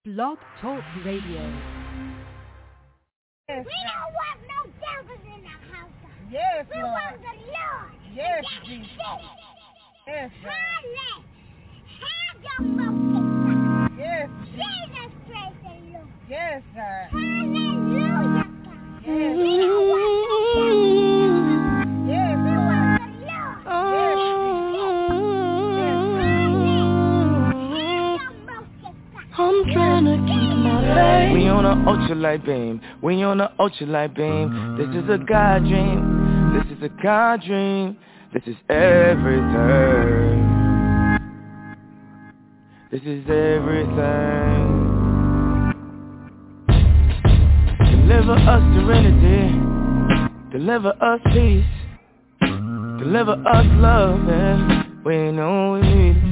Blog Talk Radio. Yes, we don't want no devils in the house. Yes, we Lord. Want the Lord. Yes, Jesus. Yes, Lord. Have your focus. Yes, Jesus, praise the Lord. Yes, God. Hallelujah, God. Yes, we don't want no devils. Yes, we Lord. want the Lord. Yes, I'm trying to keep my faith. We on a ultralight beam. We on a ultralight beam. This is a God dream. This is a God dream. This is everything. This is everything. Deliver us serenity. Deliver us peace. Deliver us love, and we know we need it.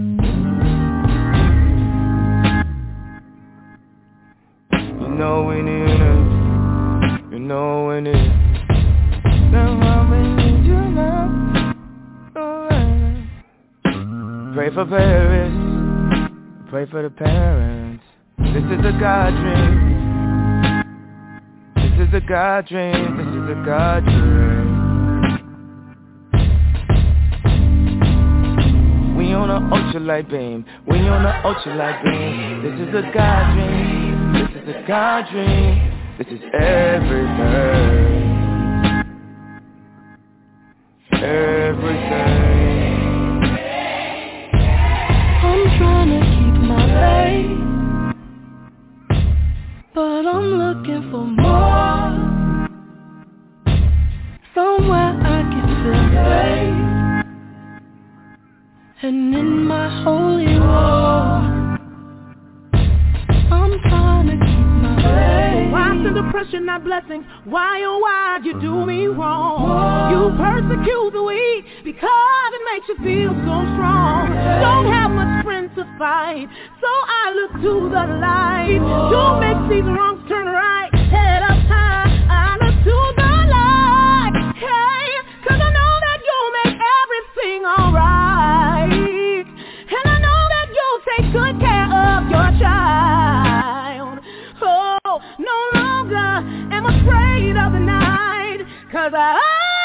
You know we need it. You know we need it. Now we need you now. Pray for Paris. Pray for the parents. This is a God dream. This is a God dream. This is a God dream. We on a ultralight beam. We on a ultralight beam. This is a God dream. This is a God dream. This is everything. Everything. I'm trying to keep my faith, but I'm looking for more. Somewhere I can feel safe, and in my holy war, I'm trying to keep my faith. Why send oppression, not blessings? Why, oh why you do me wrong? You persecute the weak because it makes you feel so strong. Don't have much strength to fight, so I look to the light. To make these wrongs turn right, head up high, I look to the light. Hey, cause I know that you'll make everything alright. And I know that you'll take good care of your child. Oh, no longer am afraid of the night, cause I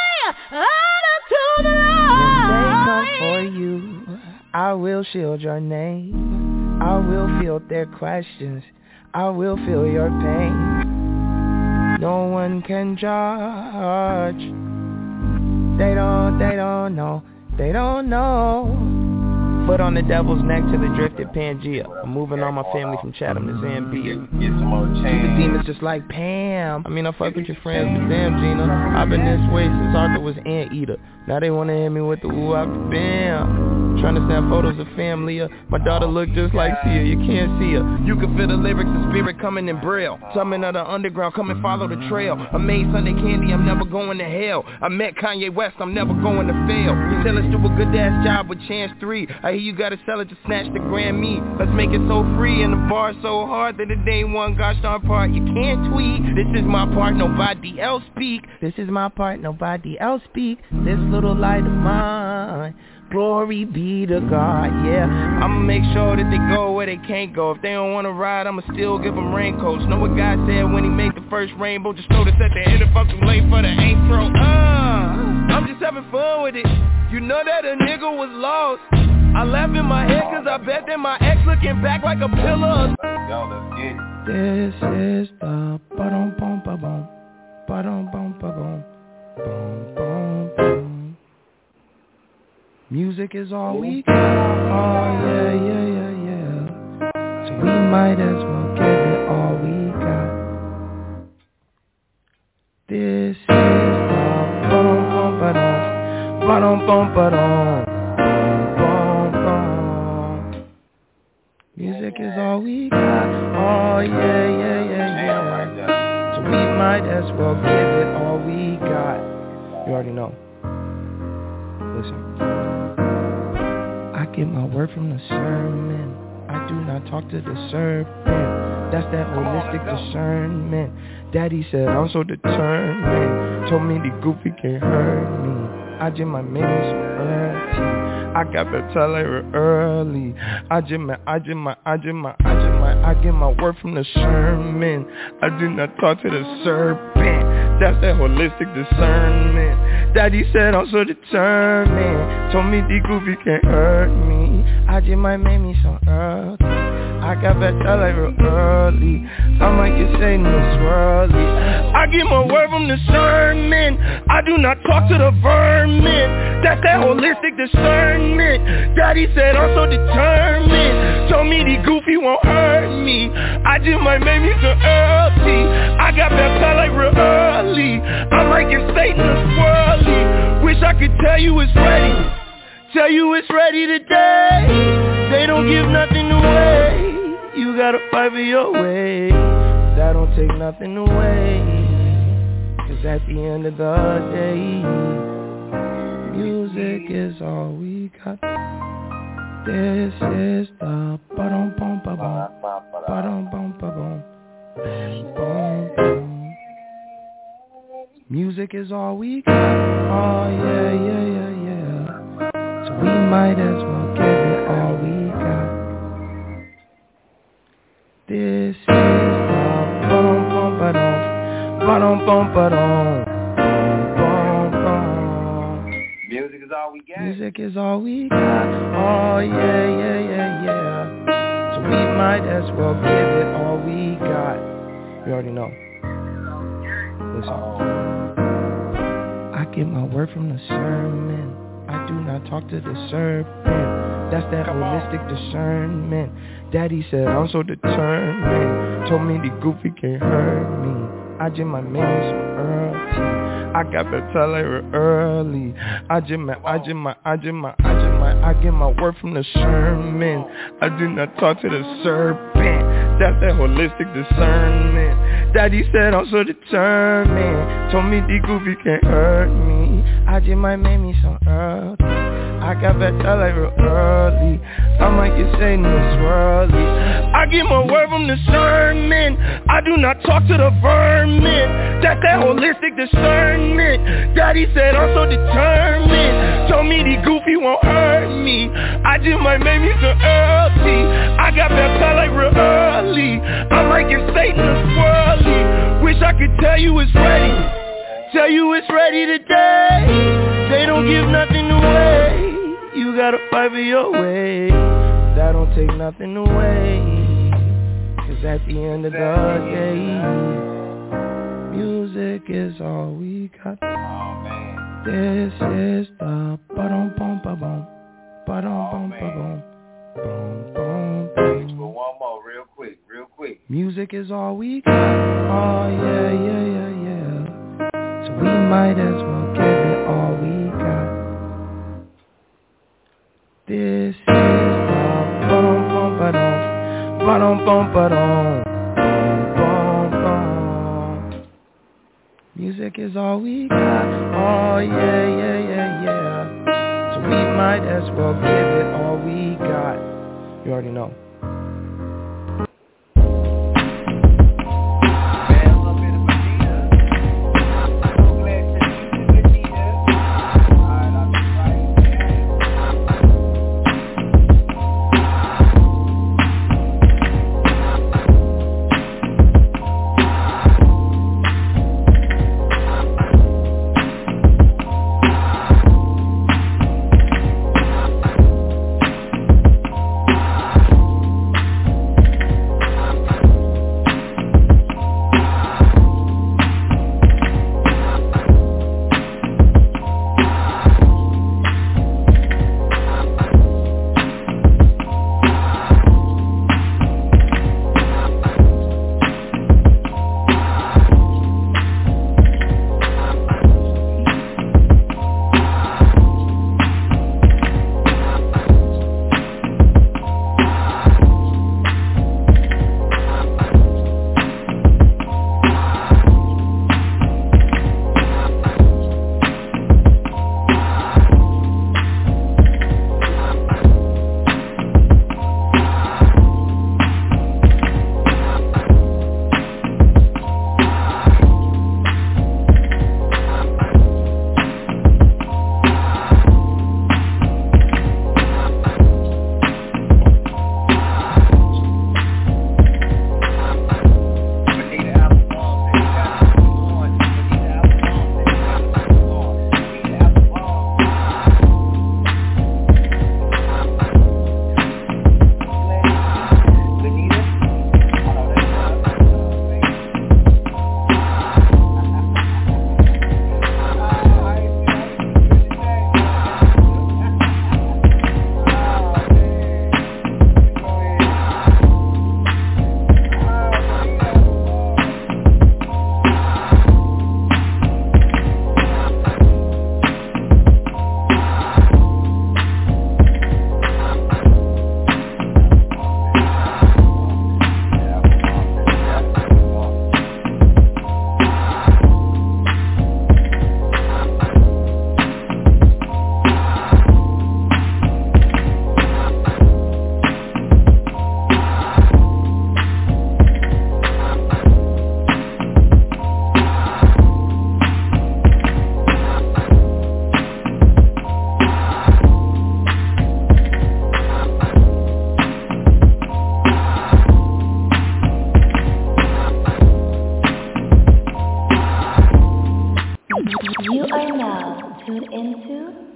look to the light. If they come for you, I will shield your name. I will field their questions. I will feel your pain. No one can judge. They don't know. They don't know. Foot on the devil's neck till it drifted Pangea. I'm moving all my family from Chatham to Zambia. Get some more change. The demons just like Pam. I mean, I fuck with your friends, but damn, Gina, I've been this way since Arthur was Anteater. Now they wanna hit me with the ooh after bam. Trying to snap photos of family. My daughter look just like Sia. You can't see her. You can feel the lyrics and spirit coming in braille. Something of the underground, come and follow the trail. I made Sunday candy, I'm never going to hell. I met Kanye West, I'm never going to fail. You tell us do a good ass job with Chance 3. I hear you gotta sell it to snatch the Grammy. Let's make it so free and the bar so hard that it ain't one gosh darn part you can't tweet. This is my part, nobody else speak. This is my part, nobody else speak. This little light of mine, glory be to God, yeah. I'ma make sure that they go where they can't go. If they don't wanna ride, I'ma still give them raincoats. Know what God said when he made the first rainbow? Just notice at the end, if I'm too late for the intro. I'm just having fun with it. You know that a nigga was lost. I laugh in my head cause I bet that my ex looking back like a pillar. Y'all, let's get it. This is the ba-dum-bum-ba-bum, ba-dum-bum-ba-bum, bum-bum-bum. Music is all we got. Oh yeah. So we might as well give it all we got. This is the ba-dum-bum-ba-dum, ba-dum-bum-ba-dum, bum-bum-bum. Music is all we got. Oh yeah. So we might as well give it all we got. You already know. Listen. I get my word from the sermon. I do not talk to the serpent. That's that holistic discernment. Daddy said I'm so determined. Told me the goofy can't hurt me. I just might make me some early. I got better like early. I get my word from the Sherman. I do not talk to the serpent. That's that holistic discernment. Daddy said I'm so determined. Told me the goofy can't hurt me. I just might make me some early. I got better like real early. I might get Satan to swirly. I get my word from the sermon. I do not talk to the vermin. That's that holistic discernment. Daddy said I'm so determined. Told me the goofy won't hurt me. I just might make me some early. I got better like real early. I might get Satan to swirly. Wish I could tell you it's ready. Tell you it's ready today. They don't give nothing away. You gotta fight for your way. That don't take nothing away. Cause at the end of the day, music is all we got. This is the ba-dum bum ba bum, ba-dum bum ba bum, bum bum. Music is all we got. Oh yeah, yeah, yeah, yeah. So we might as well give it all we got. This is the bum bum ba dum, ba-dum bum ba dum, bum bum. Music is all we got. Music is all we got. Oh yeah, yeah, yeah, yeah. So we might as well give it all we got. You already know. Listen. I get my word from the sermon. I do not talk to the serpent. That's that holistic discernment. Daddy said I'm so determined. Told me the goofy can't hurt me. I just might make me some early. I got better like early. I get my word from the Sherman. I do not talk to the serpent. That's that holistic discernment. Daddy said I'm so determined. Told me the goofy can't hurt me. I just might make me some early. I got better like real early. I might get Satan to swirly. I get my word from the sermon. I do not talk to the vermin. That's that holistic discernment. Daddy said I'm so determined. Told me the goofy won't hurt me. I just might make me some early. I got better like real early. I might get Satan to swirly. Wish I could tell you it's ready. Tell you it's ready today. They don't give nothing away. You gotta fight for your way. That don't take nothing away. Cause at the end of the day, music is all we got. This is the ba-dum bum ba bum, ba-dum bum ba bum, bum bum bum. One more, real quick. Music is all we got. Oh yeah, yeah, yeah, yeah. So we might as well give it all we got. This is the bum bum ba dum, ba-dum bum ba dum, bum bum. Music is all we got. Oh yeah, yeah, yeah, yeah. So we might as well give it all we got. You already know.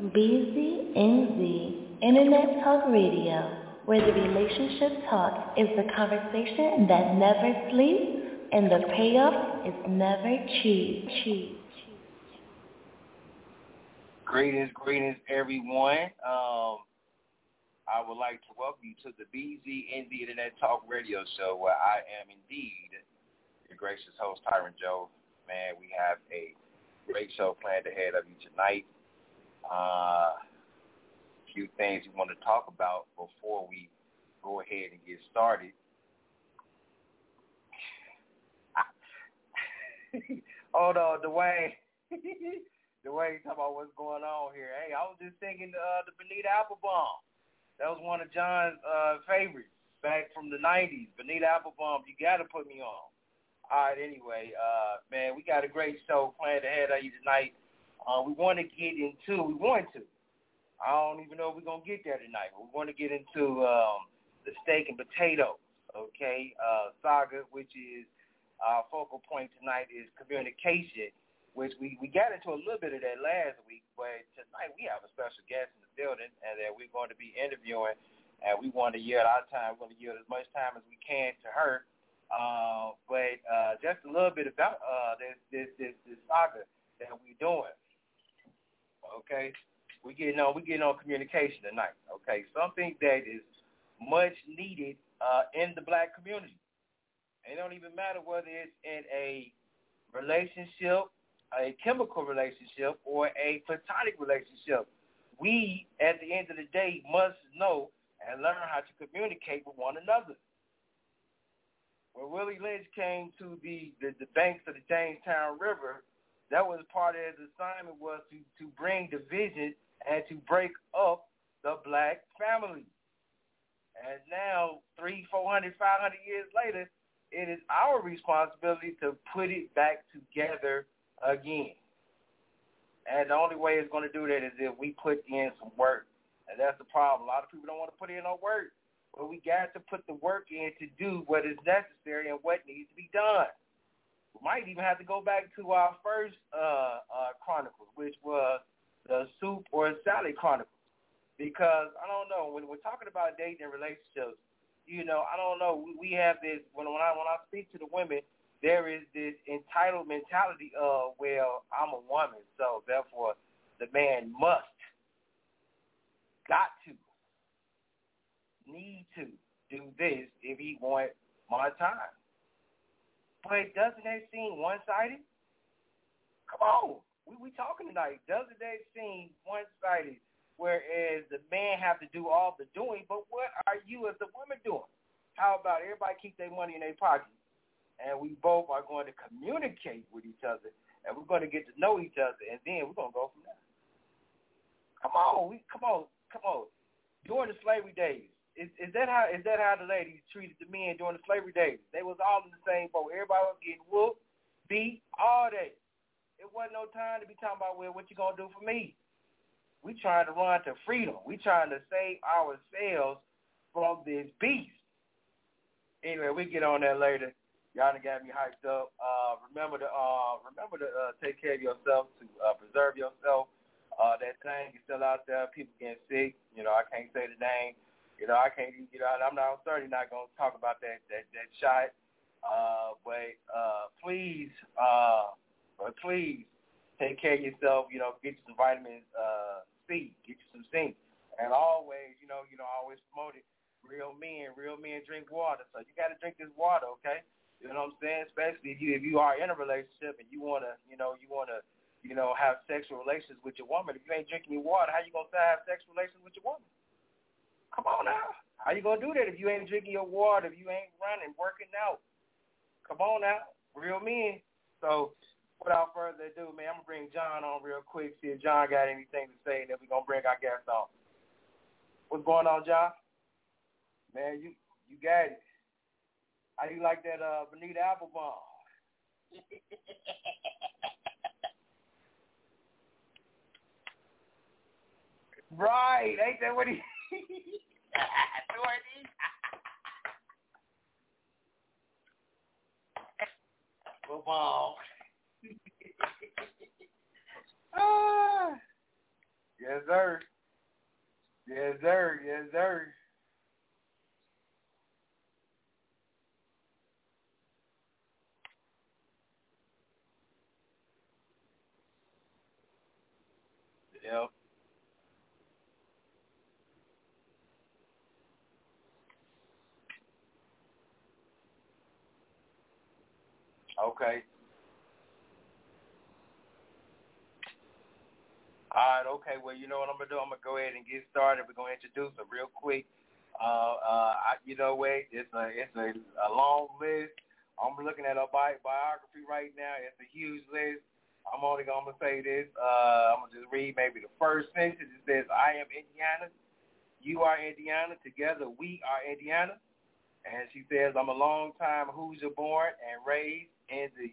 BZNZ Internet Talk Radio, where the relationship talk is the conversation that never sleeps and the payoff is never cheap. Greetings, everyone. I would like to welcome you to the BZNZ Internet Talk Radio Show, where I am indeed your gracious host, Tyron Joe. Man, we have a great show planned ahead of you tonight. A few things we want to talk about before we go ahead and get started. Hold on, Dwayne. Dwayne, talking about what's going on here. Hey, I was just thinking the Bonita Applebum. That was one of John's favorites back from the 90s. Bonita Applebum, you got to put me on. All right, anyway, man, we got a great show planned ahead of you tonight. We want to, I don't even know if we're going to get there tonight, but we want to get into the steak and potato, okay, saga, which is our focal point tonight is communication, which we got into a little bit of that last week, but tonight we have a special guest in the building and that we're going to be interviewing, and we want to yield our time. We're going to yield as much time as we can to her. But just a little bit about this saga that we're doing. Okay, we're getting on communication tonight. Okay, something that is much needed in the black community. It don't even matter whether it's in a relationship, a chemical relationship, or a platonic relationship. We, at the end of the day, must know and learn how to communicate with one another. When Willie Lynch came to the banks of the Jamestown River, that was part of his assignment was to bring division and to break up the black family. And now, 300, 400, 500 years later, it is our responsibility to put it back together again. And the only way it's going to do that is if we put in some work. And that's the problem. A lot of people don't want to put in no work. But we got to put the work in to do what is necessary and what needs to be done. We might even have to go back to our first Chronicles, which was the Soup or Salad Chronicles. Because, I don't know, when we're talking about dating and relationships, you know, I don't know, we have this, when I speak to the women, there is this entitled mentality of, well, I'm a woman, so therefore the man must, got to, need to do this if he wants my time. But doesn't that seem one-sided? Come on, we talking tonight. Doesn't that seem one-sided? Whereas the man have to do all the doing, but what are you as the woman doing? How about everybody keep their money in their pocket, and we both are going to communicate with each other, and we're going to get to know each other, and then we're going to go from there. Come on. During the slavery days, is that how the ladies treated the men during the slavery days? They was all in the same boat. Everybody was getting whooped, beat, all day. It wasn't no time to be talking about, well, what you going to do for me? We trying to run to freedom. We trying to save ourselves from this beast. Anyway, we get on that later. Y'all done got me hyped up. Remember to take care of yourself, to preserve yourself. That thing is still out there. People getting sick. You know, I can't say the name. You know, I can't even get out. I'm certainly not going to talk about that shot. But please take care of yourself. You know, get you some vitamin C, get you some zinc, and always, you know, always promote it. Real men drink water. So you got to drink this water, okay? You know what I'm saying? Especially if you are in a relationship and you wanna have sexual relations with your woman. If you ain't drinking your water, how you gonna have sexual relations with your woman? Come on now. How you gonna do that if you ain't drinking your water? If you ain't running, working out? Come on now, real men. So without further ado, man, I'm gonna bring John on real quick. See if John got anything to say, and then we're gonna bring our guest on. What's going on, John? Man, you got it. How you like that Bonita Applebum? Right, ain't that what he Football. Yes, sir. Yes, sir. Yes, sir. Yep. Okay. All right, okay. Well, you know what I'm going to do? I'm going to go ahead and get started. We're going to introduce her real quick. You know what? It's a long list. I'm looking at her biography right now. It's a huge list. I'm only going to say this. I'm going to just read maybe the first sentence. It says, I am Indiana. You are Indiana. Together, we are Indiana. And she says, I'm a long-time Hoosier born and raised in the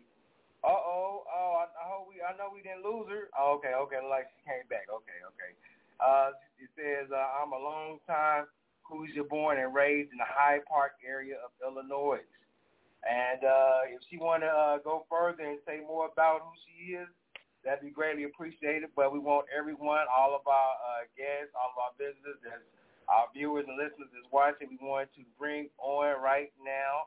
I know we didn't lose her. Oh, okay, like she came back. Okay. It says, I'm a long time Hoosier born and raised in the Hyde Park area of Illinois. And if she want to go further and say more about who she is, that'd be greatly appreciated. But we want everyone, all of our guests, all of our visitors, our viewers and listeners is watching, we want to bring on right now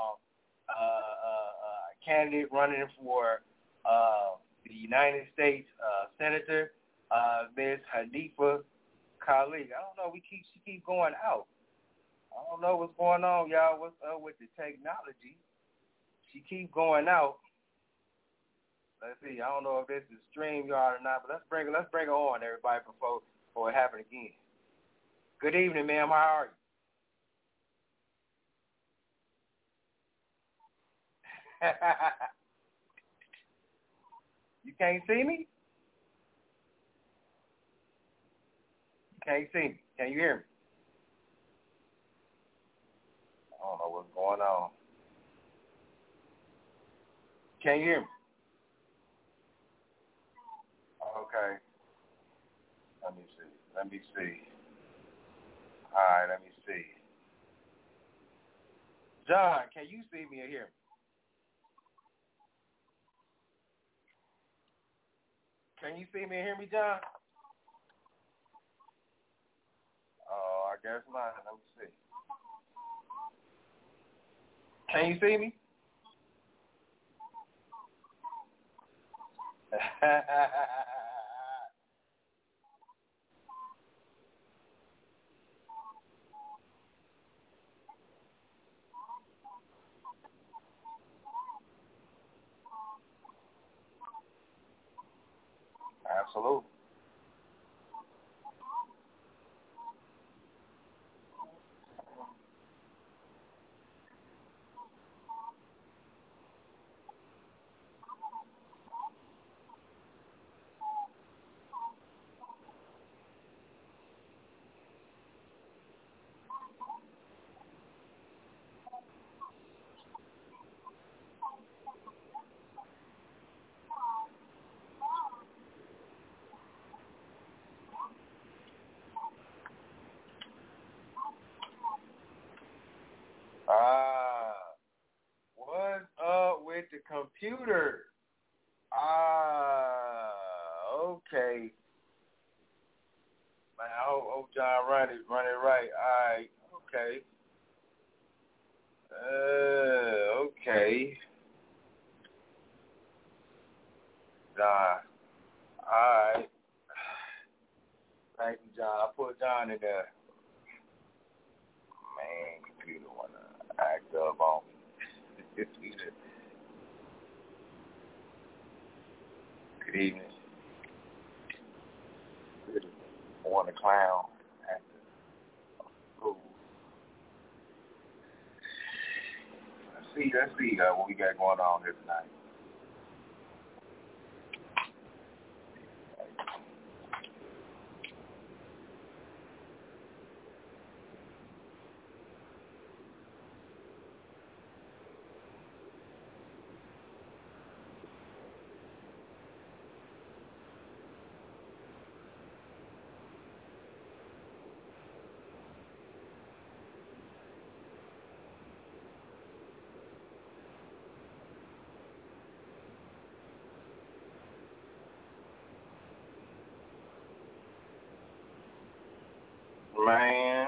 a candidate running for the United States Senator, Ms. Hanifa Khalid. I don't know. She keep going out. I don't know what's going on, y'all. What's up with the technology? She keep going out. Let's see. I don't know if this is StreamYard or not, but let's bring her on, everybody, before it happens again. Good evening, ma'am. How are you? You can't see me? You can't see me. Can you hear me? I don't know what's going on. Can you hear me? Okay. Let me see. All right, let me see. John, can you see me or hear me? Can you see me and hear me, John? Oh, I guess not. Let me see. Can you see me? Absolutely. What's up with the computer? Okay. Man, I hope John run it right. All right. Okay. Okay. John. All right. Thank you, John. I put John in there. Man, computer wanna act up on me. Good evening. I want to clown at the school. Let's see what we got going on here tonight. Man.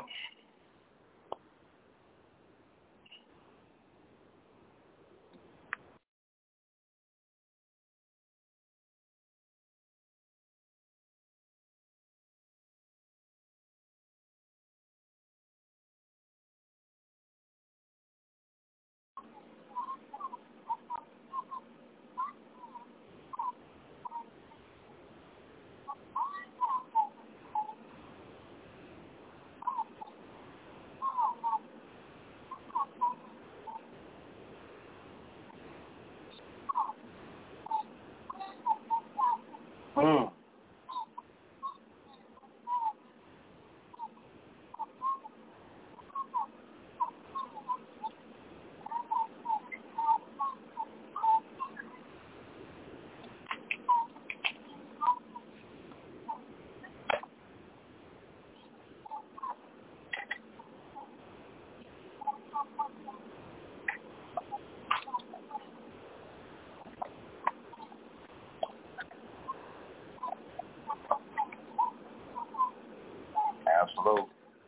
Absolutely.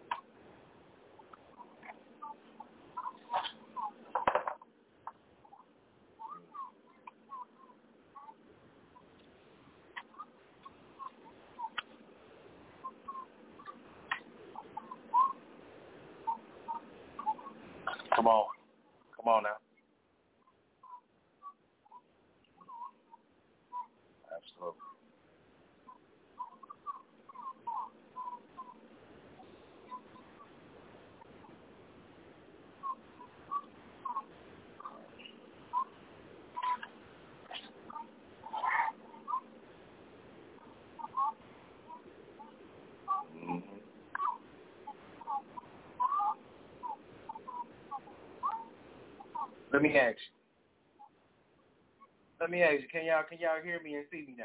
Come on. Come on now. Absolutely. Let me ask you. Can y'all hear me and see me now?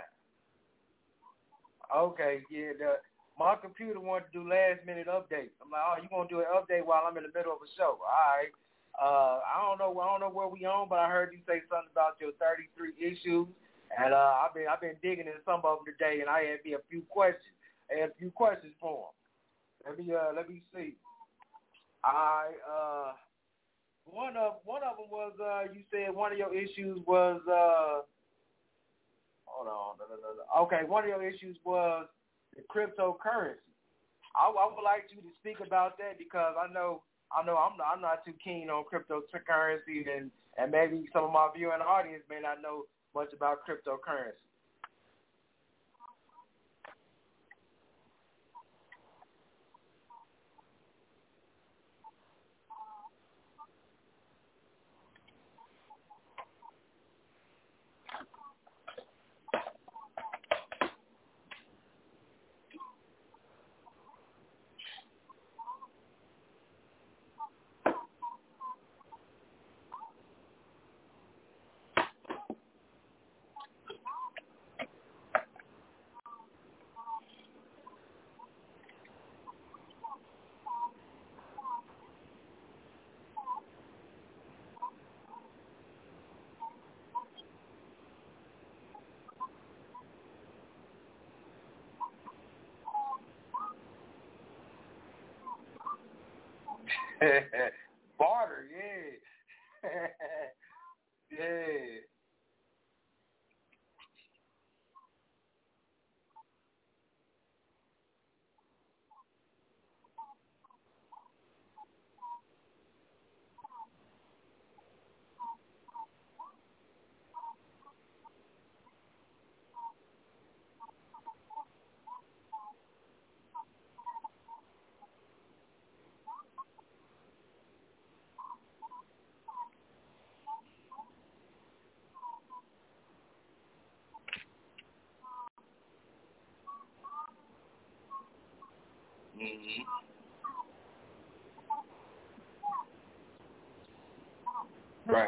Okay, yeah. My computer wanted to do last minute updates. I'm like, oh, you gonna do an update while I'm in the middle of a show? All right. I don't know where we on, but I heard you say something about your 33 issues, and I've been digging in some of them today, and I had a few questions. I had a few questions for them. Let me see. One of them was you said one of your issues was hold on. Okay, one of your issues was the cryptocurrency. I would like you to speak about that because I know I'm not too keen on cryptocurrency and maybe some of my viewing audience may not know much about cryptocurrency. Barter, yeah. Yeah. Mm-hmm. Right.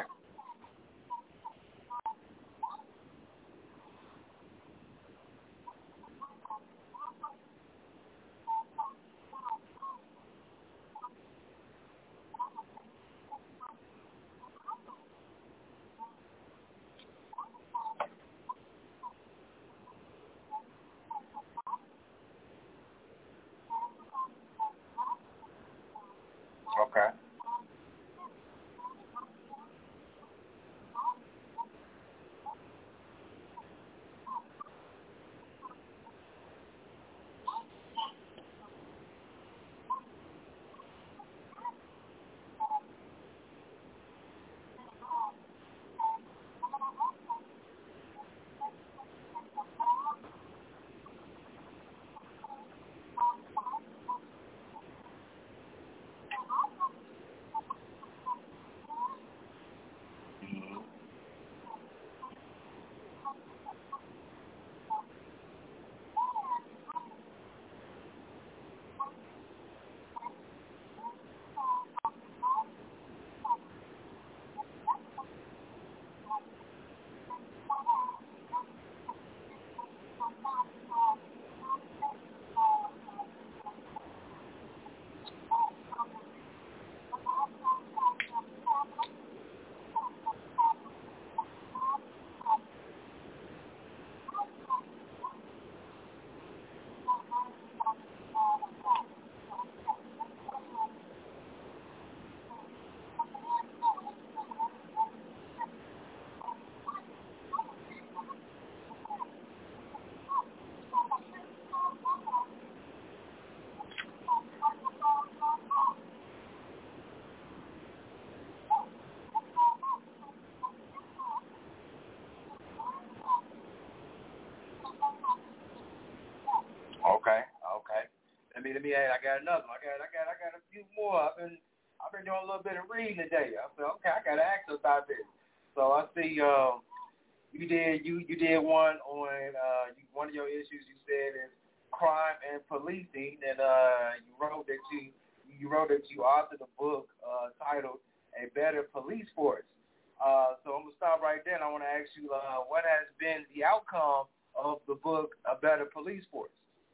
Okay. Let me add. I got another one. I got a few more. I've been doing a little bit of reading today. I said, okay, I gotta ask about this. So I see you did one on one of your issues you said is crime and policing, and you wrote that you authored a book titled A Better Police Force. So I'm gonna stop right there, and I want to ask you what has been the outcome of the book A Better Police Force.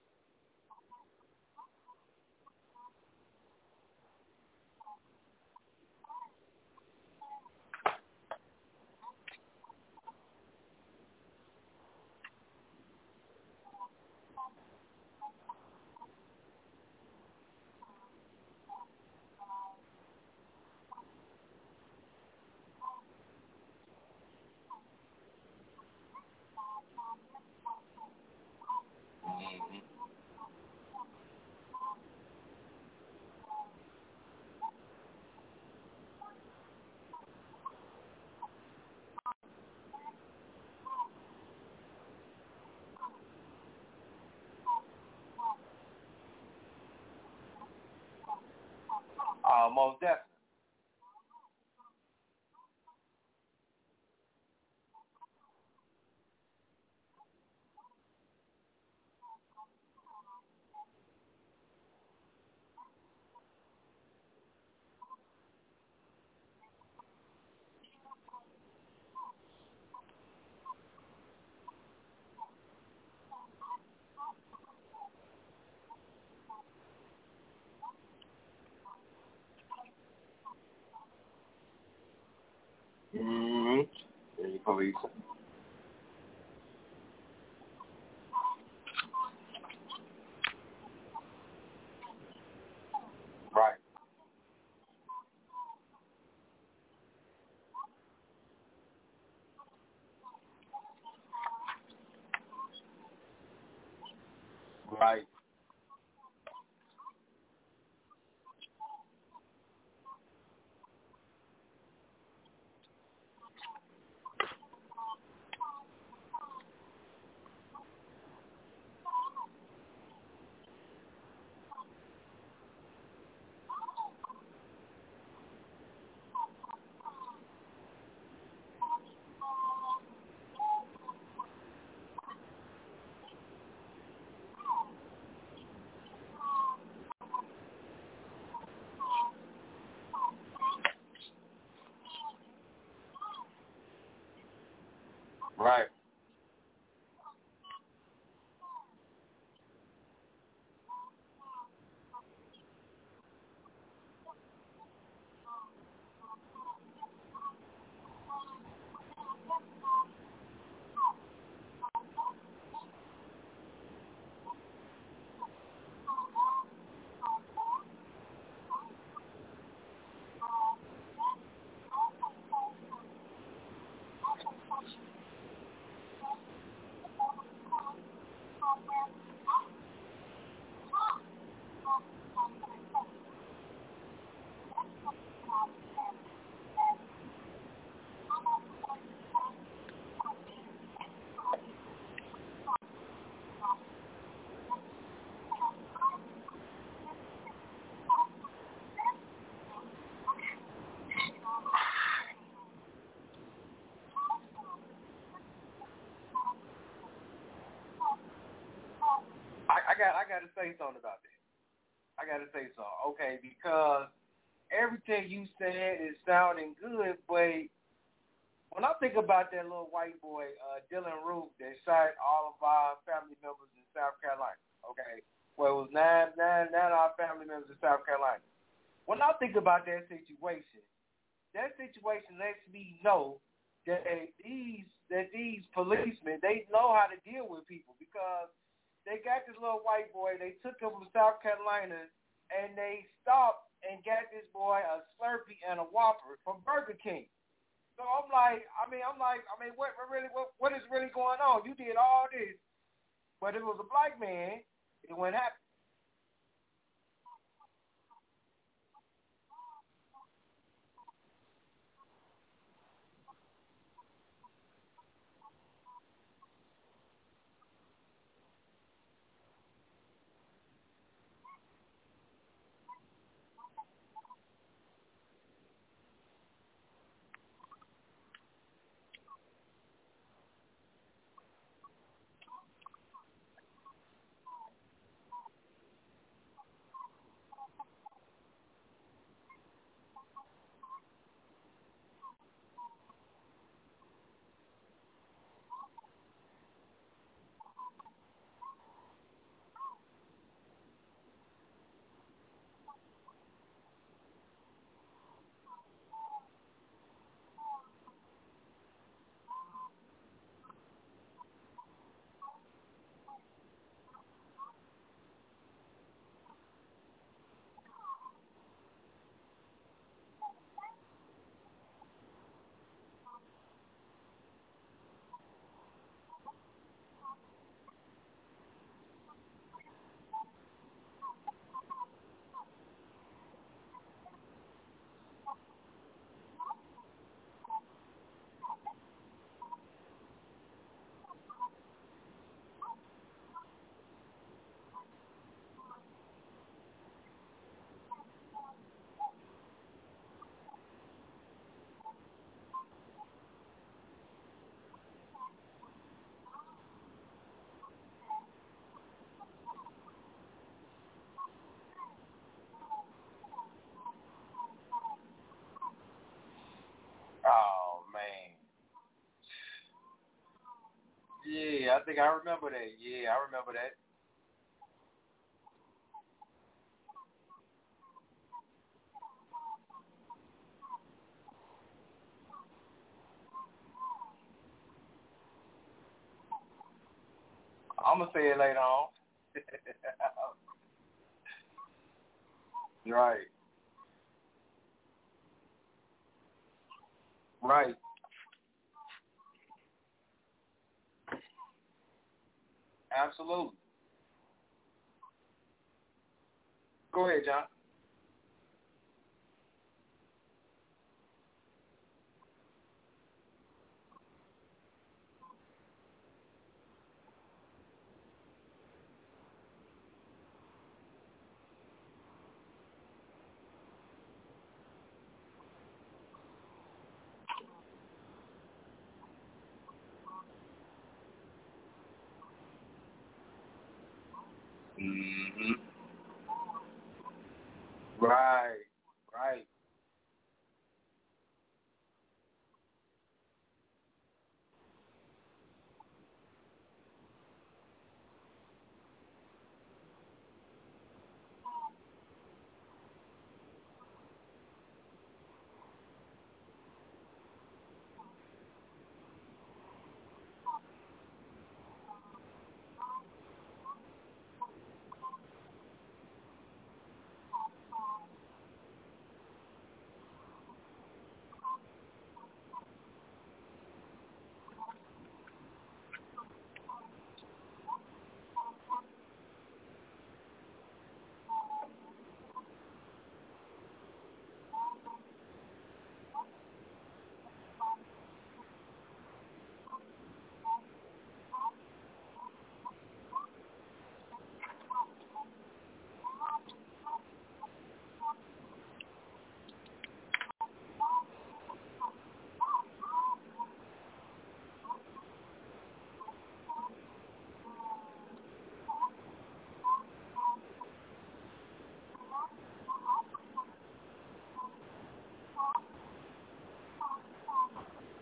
Most definitely. Police. Right. Right. Right. got to say something about that. I got to say something. Okay, because everything you said is sounding good, but when I think about that little white boy, Dylan Roof, that shot all of our family members in South Carolina, okay? Well, it was nine of our family members in South Carolina. When I think about that situation lets me know that these policemen, they know how to deal with people because they got this little white boy, they took him from South Carolina, and they stopped and got this boy a Slurpee and a Whopper from Burger King. So I'm like, what is really going on? You did all this, but if it was a black man, it wouldn't happen. Oh, man. Yeah, I think I remember that. Yeah, I remember that. I'm going to say it later on. Right. Right. Absolutely. Go ahead, John. Mm-hmm. Right. Right.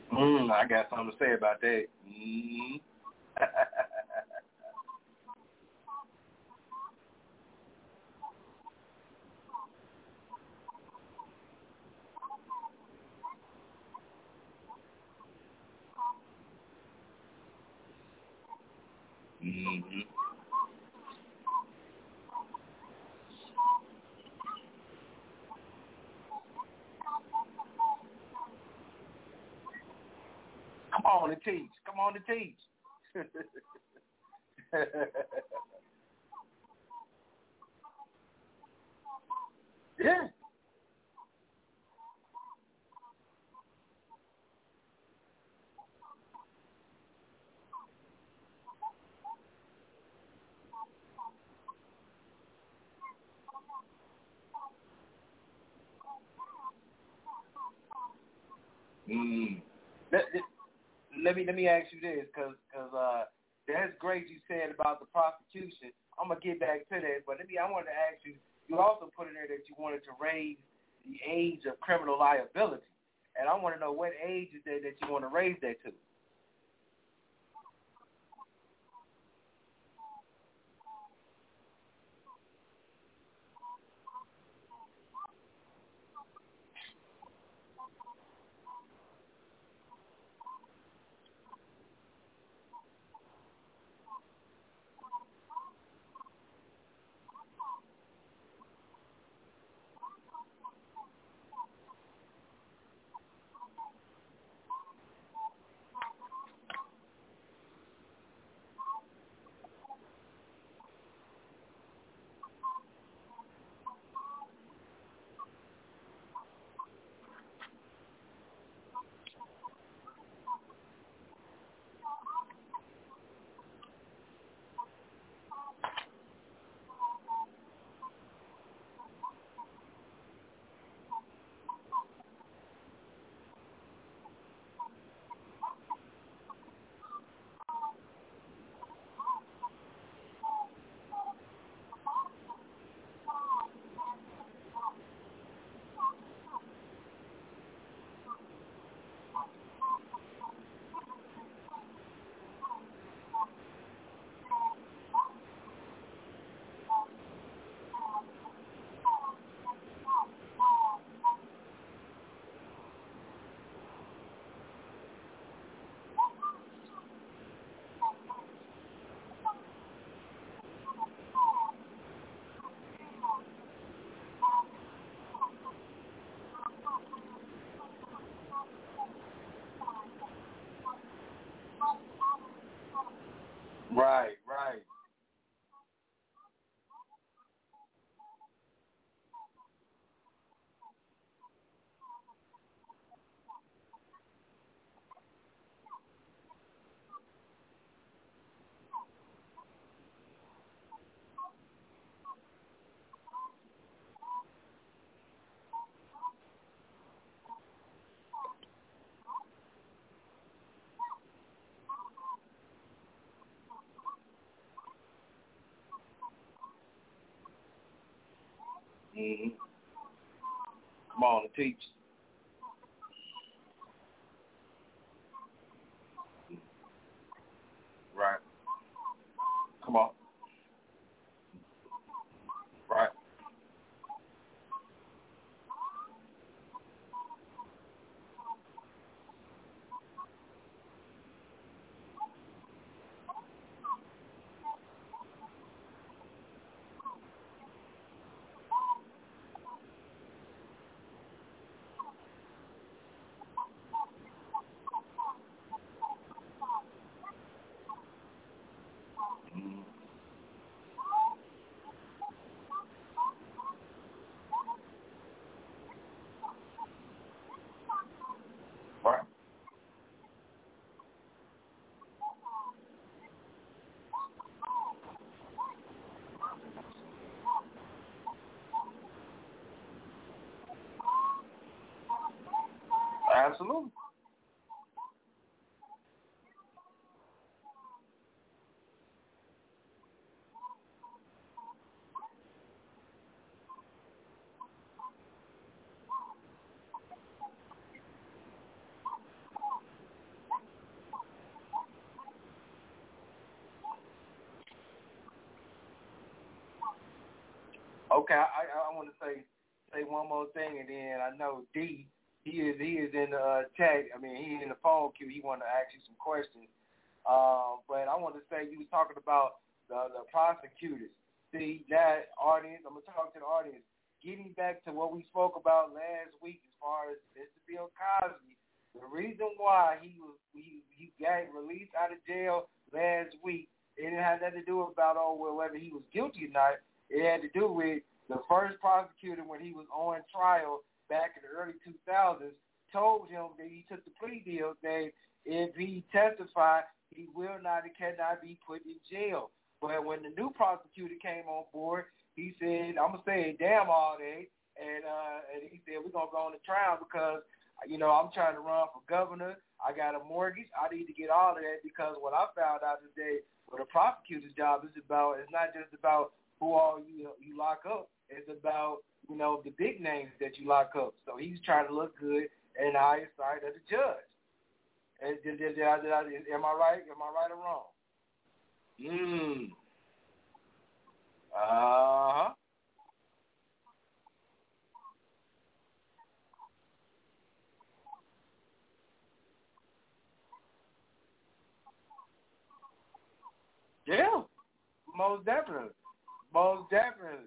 I got something to say about that. Come on and teach. Come on and teach. Yeah. Let me ask you this, because that's great you said about the prosecution. I'm gonna get back to that, but I wanted to ask you. You also put in there that you wanted to raise the age of criminal liability, and I want to know what age is that you want to raise that to. Right, right. Come on and teach. Right. Come on. Right. Right. Absolutely. Okay, I want to say one more thing, and then I know D, he is in the chat. I mean, he's in the phone queue. He wanted to ask you some questions. But I want to say you was talking about the prosecutors. See, that audience, I'm going to talk to the audience. Getting back to what we spoke about last week as far as Mr. Bill Cosby, the reason why he got released out of jail last week, it didn't have nothing to do about whether he was guilty or not. It had to do with the first prosecutor when he was on trial back in the early 2000s told him that he took the plea deal that if he testified, he will not and cannot be put in jail. But when the new prosecutor came on board, he said, I'm going to say damn all day, and he said, we're going to go on the trial because, I'm trying to run for governor. I got a mortgage. I need to get all of that because what I found out today, what a prosecutor's job is about, it's not just about who all you lock up. It's about, the big names that you lock up. So he's trying to look good in the eyesight of the judge. Am I right? Am I right or wrong? Uh-huh. Yeah, most definitely. Most definitely.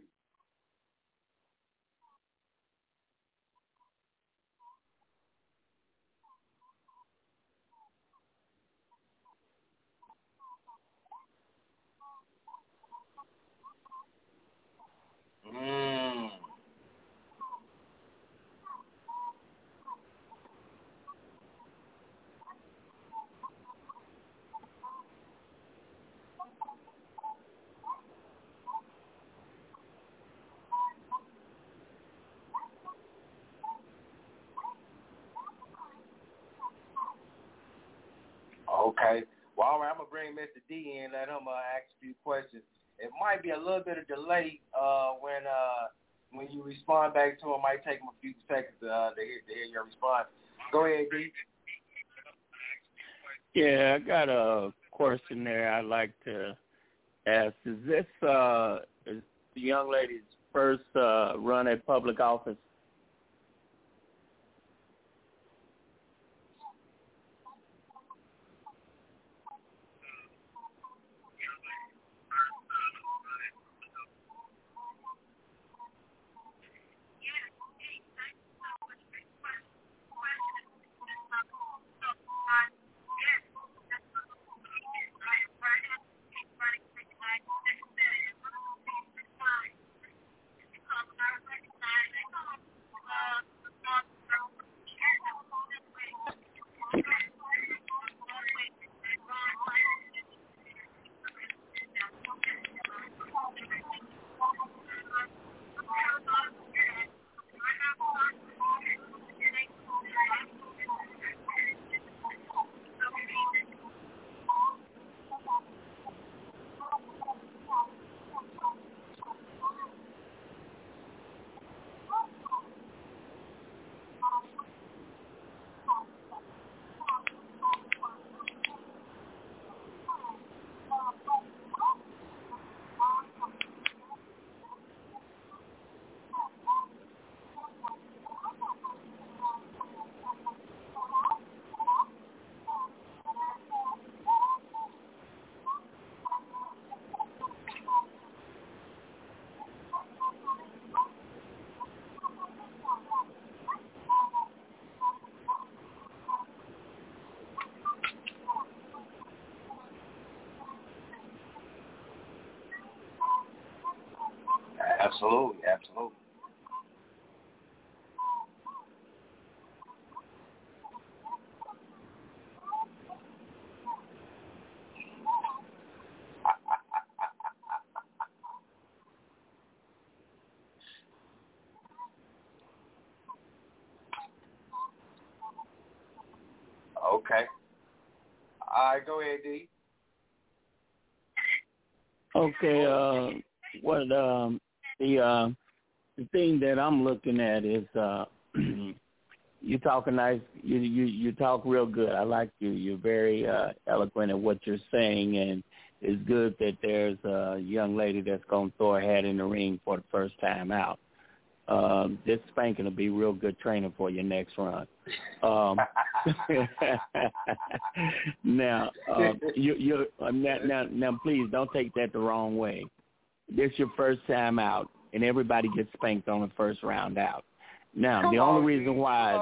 Okay. Well, all right, I'm going to bring Mr. D in, let him ask a few questions. It might be a little bit of delay when you respond back to him. It might take him a few seconds to hear your response. Go ahead, D. Yeah, I got a question there I'd like to ask. Is this is the young lady's first run at public office? Absolutely, absolutely. Okay. All right, go ahead, D. Okay, the thing that I'm looking at is you talk nice. You talk real good. I like you. You're very eloquent at what you're saying, and it's good that there's a young lady that's going to throw her hat in the ring for the first time out. This spanking will be real good training for your next run. Now, now, please don't take that the wrong way. This your first time out, and everybody gets spanked on the first round out. Now, the only reason why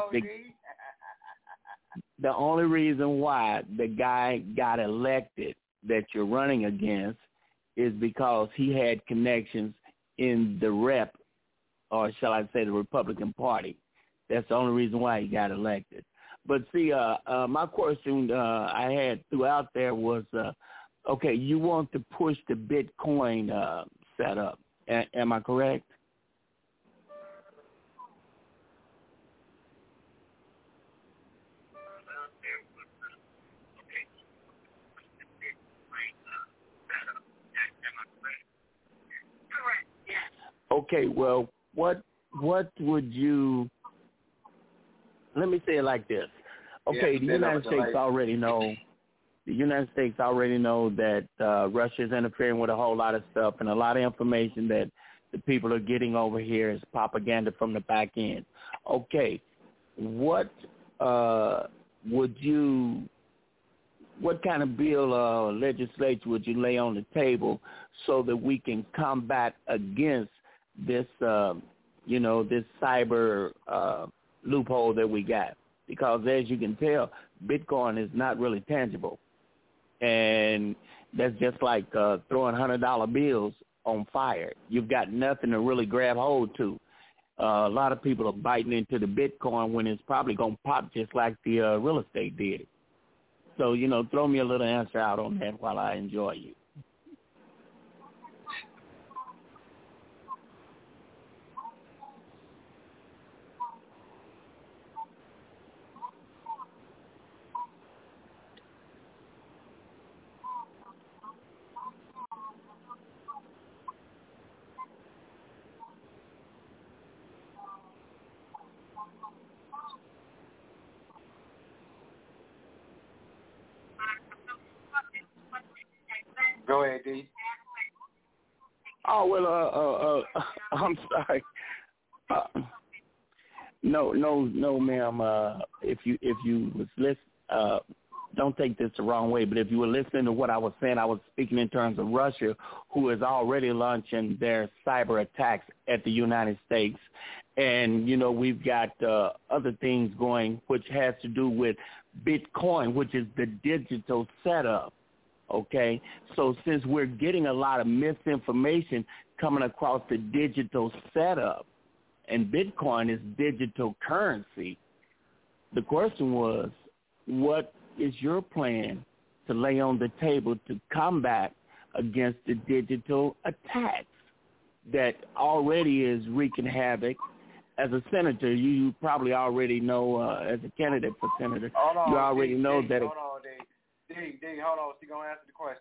the guy got elected that you're running against is because he had connections in the rep, or shall I say the Republican Party. That's the only reason why he got elected. But see, my question I had throughout there was, okay, you want to push the Bitcoin setup. Am I correct? Okay, well, what would you, let me say it like this. Okay, the United States already know that Russia is interfering with a whole lot of stuff, and a lot of information that the people are getting over here is propaganda from the back end. Okay, what kind of bill or legislation would you lay on the table so that we can combat against this, this cyber loophole that we got? Because as you can tell, Bitcoin is not really tangible. And that's just like throwing $100 bills on fire. You've got nothing to really grab hold to. A lot of people are biting into the Bitcoin when it's probably going to pop just like the real estate did. So, throw me a little answer out on that while I enjoy you. Go ahead, D. Oh, well, I'm sorry. No, ma'am. If you was listening, don't take this the wrong way, but if you were listening to what I was saying, I was speaking in terms of Russia, who is already launching their cyber attacks at the United States. And, we've got other things going, which has to do with Bitcoin, which is the digital setup. Okay, so since we're getting a lot of misinformation coming across the digital setup, and Bitcoin is digital currency, the question was, what is your plan to lay on the table to combat against the digital attacks that already is wreaking havoc? As a senator, you probably already know, as a candidate for senator, you already know that. Hold on, D, hold on. She's going to answer the question.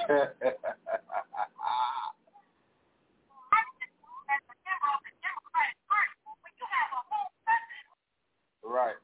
Right.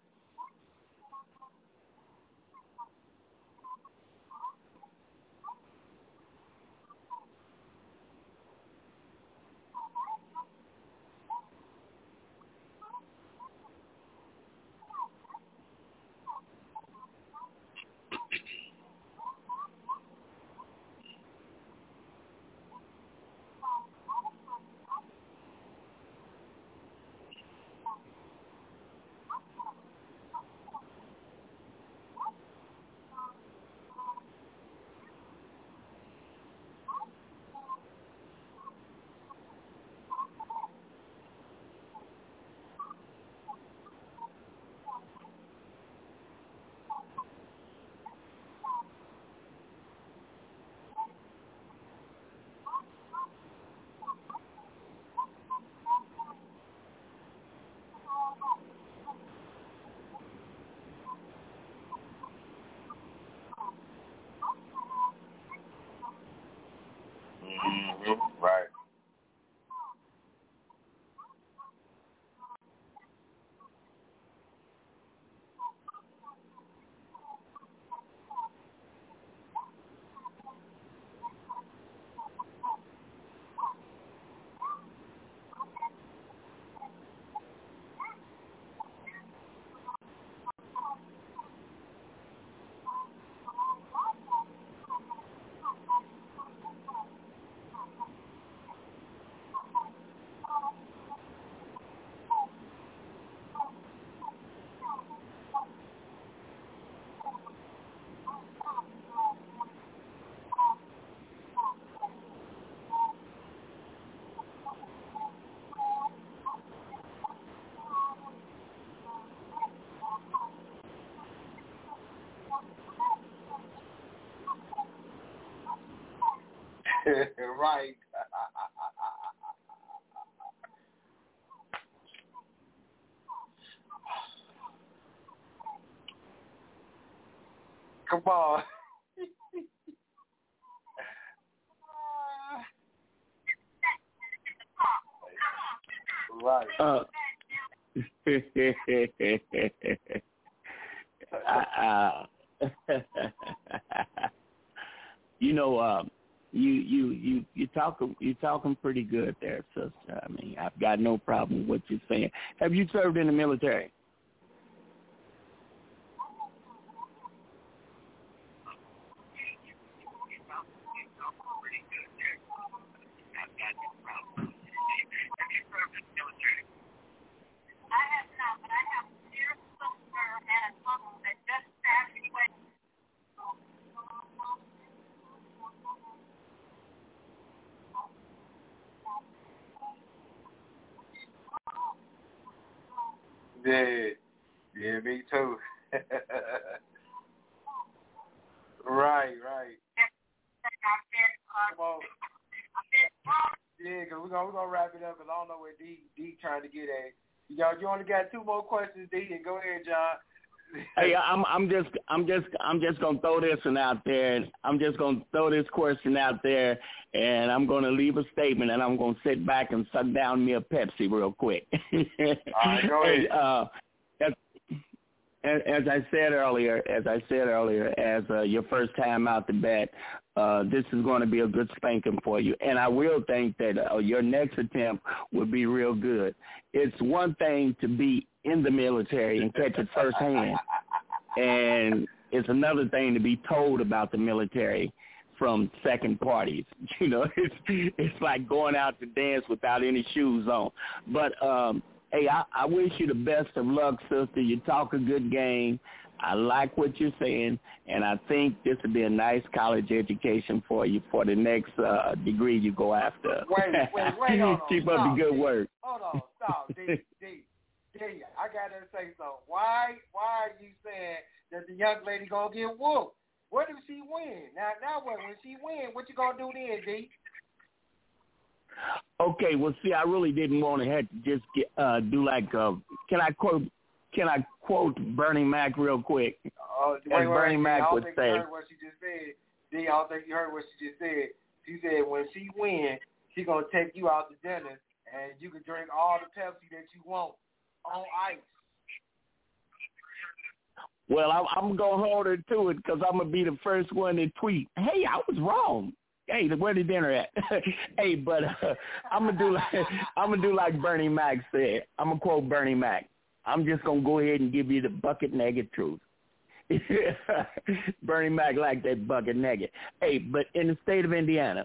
Right. Right. Come on. Right. You know, you talking pretty good there, sister. I mean, I've got no problem with what you're saying. Have you served in the military? Yeah, me too. Right. Come on. Yeah, cause we're gonna wrap it up, cause I don't know where D trying to get at. You only got 2 more questions, D, and go ahead, John. Hey, I'm just gonna throw this one out there. I'm just gonna throw this question out there, and I'm gonna leave a statement, and I'm gonna sit back and suck down me a Pepsi real quick. All right, go ahead. As I said earlier, as your first time out the bat, this is going to be a good spanking for you. And I will think that your next attempt will be real good. It's one thing to be in the military and catch it firsthand, and it's another thing to be told about the military from second parties. You know, it's like going out to dance without any shoes on. But hey, I wish you the best of luck, sister. You talk a good game. I like what you're saying, and I think this would be a nice college education for you for the next degree you go after. Wait, hold on. Keep up the good work. Hold on, stop, D. I gotta say something. Why are you saying that the young lady gonna get whooped? What if she win? Now what? When she win, what you gonna do then, D? Okay, well, see, I really didn't want to have to just do like can I quote Bernie Mac real quick? Bernie Mac would say. What she just said. D, I don't think you heard what she just said. She said when she wins, she going to take you out to dinner, and you can drink all the Pepsi that you want on ice. Well, I'm going to hold her to it because I'm going to be the first one to tweet, hey, I was wrong. Hey, where the dinner at? Hey, but I'm gonna do like Bernie Mac said. I'm gonna quote Bernie Mac. I'm just gonna go ahead and give you the bucket nugget truth. Bernie Mac like that bucket nugget. Hey, but in the state of Indiana,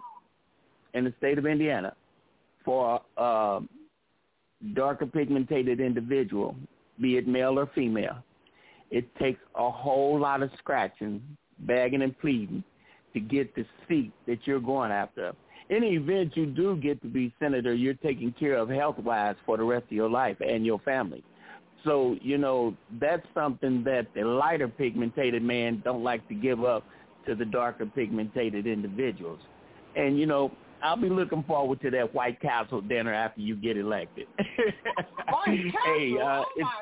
for a darker pigmented individual, be it male or female, it takes a whole lot of scratching, begging, and pleading to get the seat that you're going after. In the event you do get to be senator, you're taken care of health-wise for the rest of your life and your family. So, that's something that the lighter pigmented man don't like to give up to the darker pigmented individuals. And, I'll be looking forward to that White Castle dinner after you get elected. White Castle? Hey, oh, my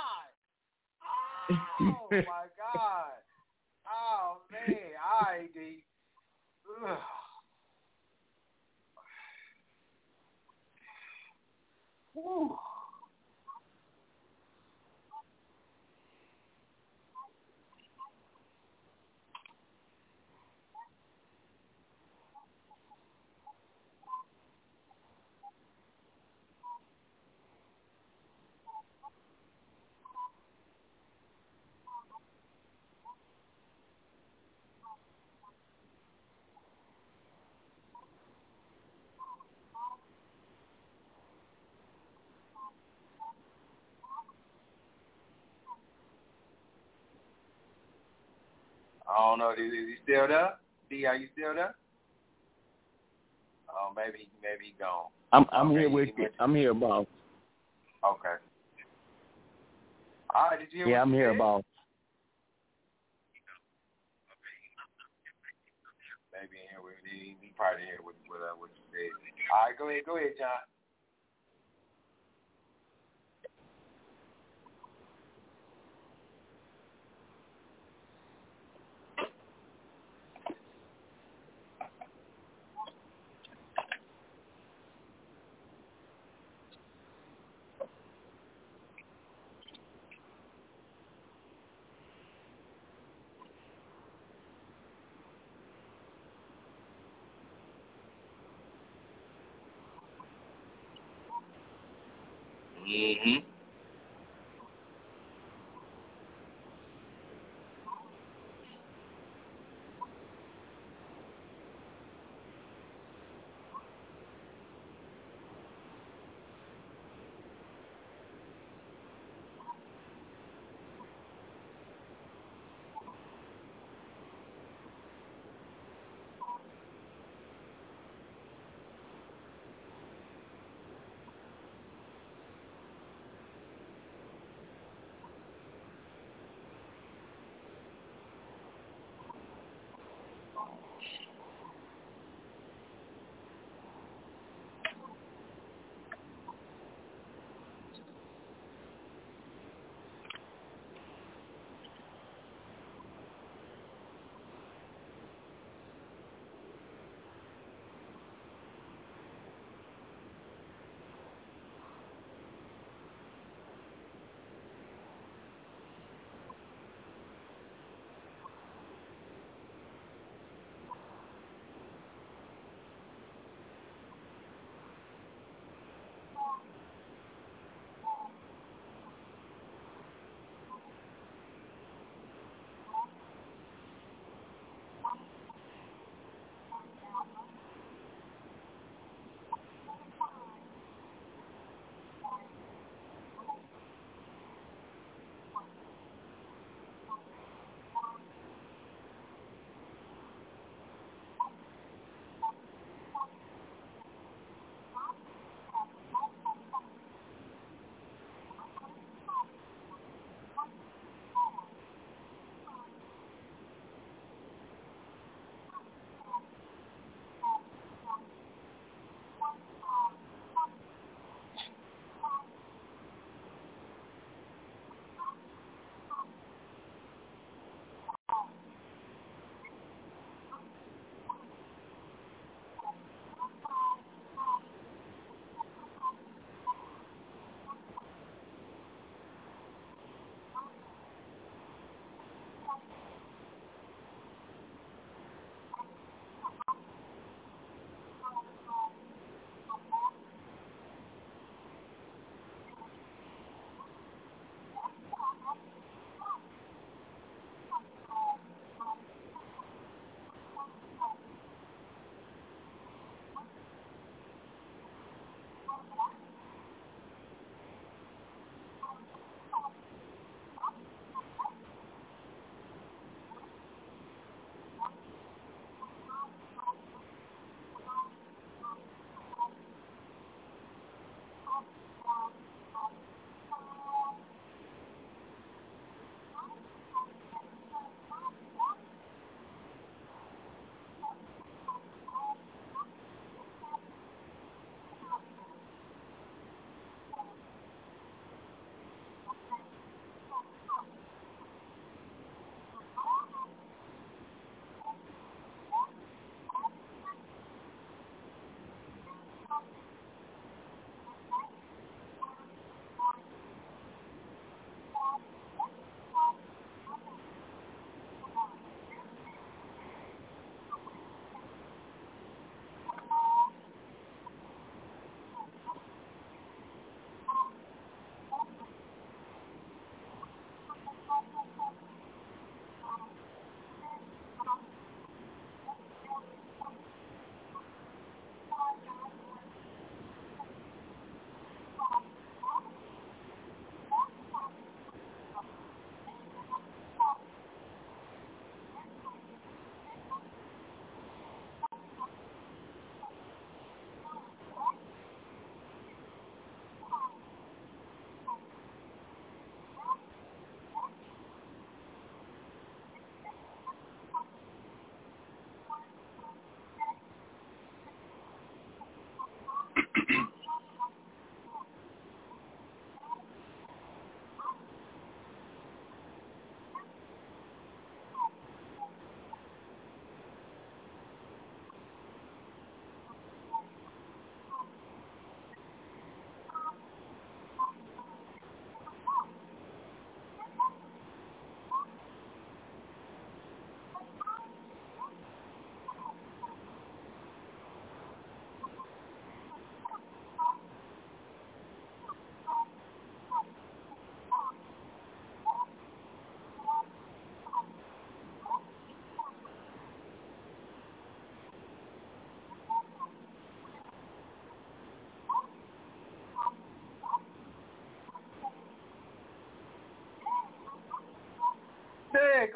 God. Oh, my God. Oh, man. All right, D. Ugh. Whew. I don't know. Is he still there? D, are you still there? Oh, maybe he gone. I'm here with you. I'm here, boss. Okay. All right. Did you hear Yeah, what I'm you here, said? boss. Maybe he probably didn't hear what you said. All right, go ahead, John. Mm-hmm.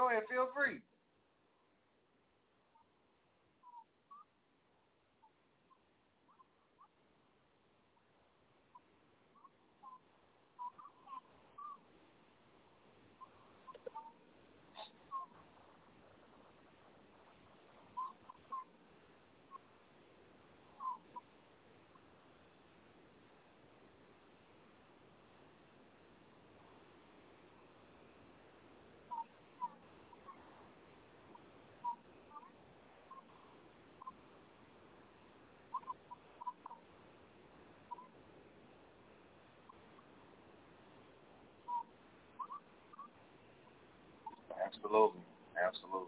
Go ahead. Feel free. Absolutely. Absolutely.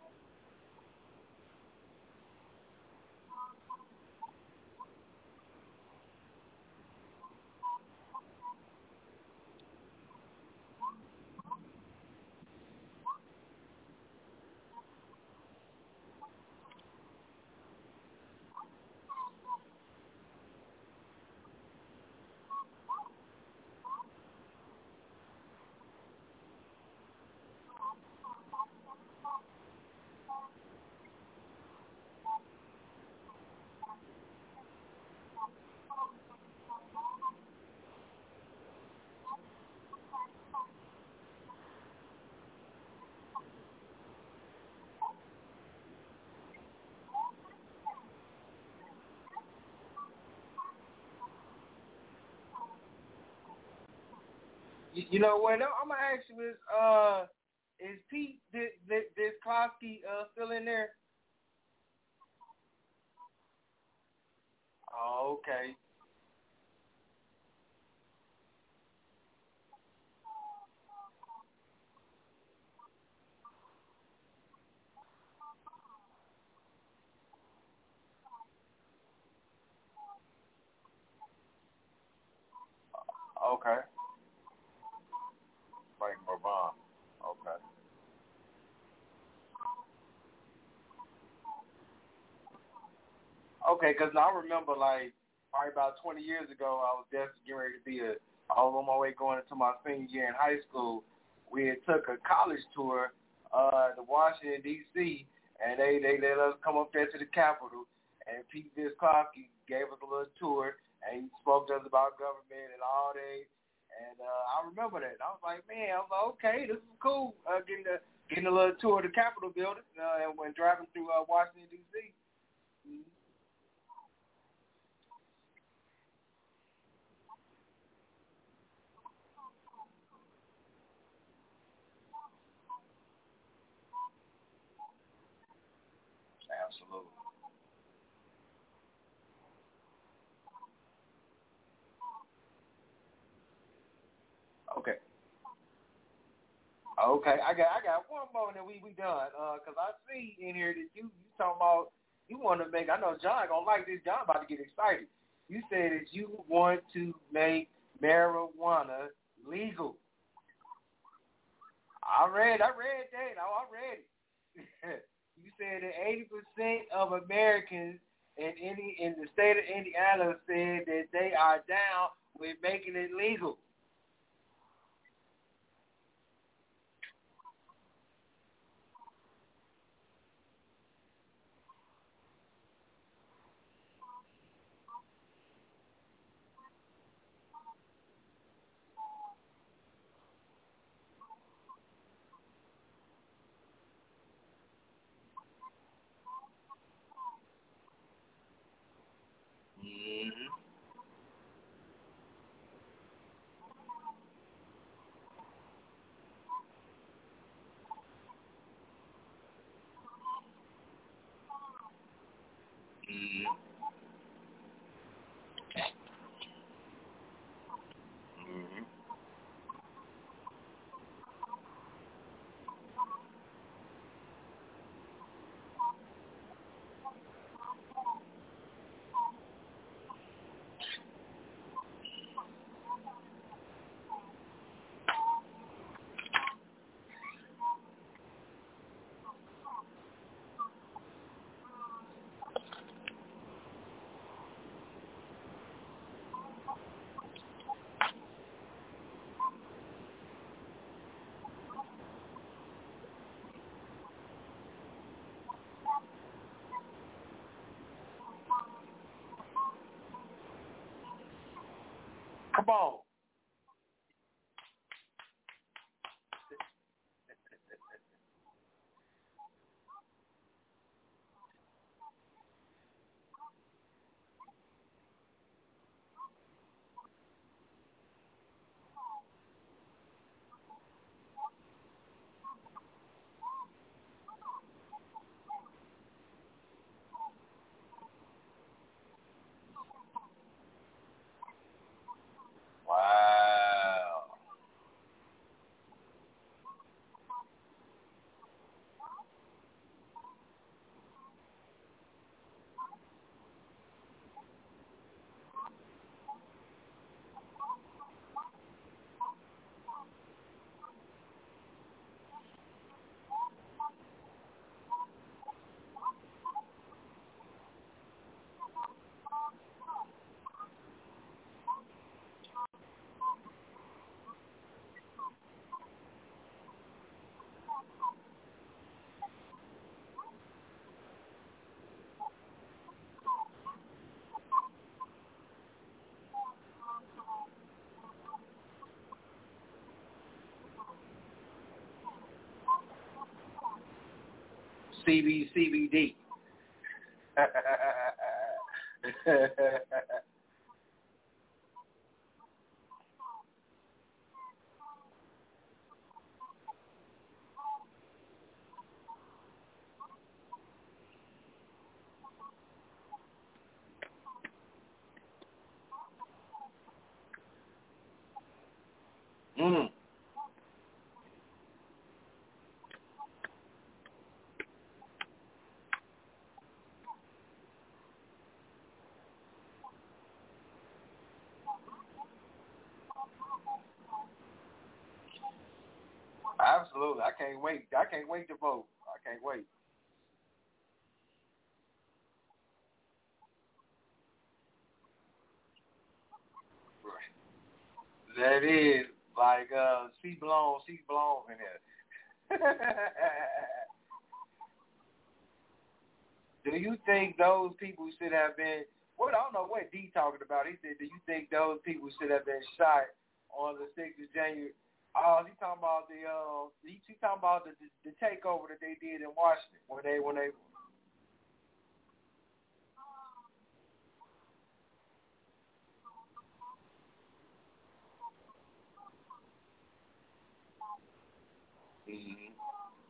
You know what? I'm gonna ask you is Pete this Klosky still in there? Oh, okay. Okay. Frank Bourbon. Okay. Okay, because I remember like probably about 20 years ago, I was just getting ready to be I was on my way going into my senior year in high school. We had took a college tour to Washington, D.C., and they let us come up there to the Capitol, and Pete Visclosky gave us a little tour, and he spoke to us about government and all that. And I remember that. I was like, man, I was like, okay, this is cool, getting a little tour of the Capitol building and when driving through Washington, D.C. Mm-hmm. Absolutely. Okay. Okay. I got one more and then we done. Cause I see in here that you talking about you want to make. I know John gonna like this. John about to get excited. You said that you want to make marijuana legal. I read that. I read it. You said that 80% of Americans in the state of Indiana said that they are down with making it legal. Mm-hmm. Come on. Wow. CBD. Mm. Absolutely. I can't wait. I can't wait to vote. I can't wait. That is like she belongs in there. Do you think those people should have been? Well, I don't know what D talking about. He said, "Do you think those people should have been shot on the 6th of January?" Oh, he talking about he talking about the takeover that they did in Washington when they. Mm-hmm.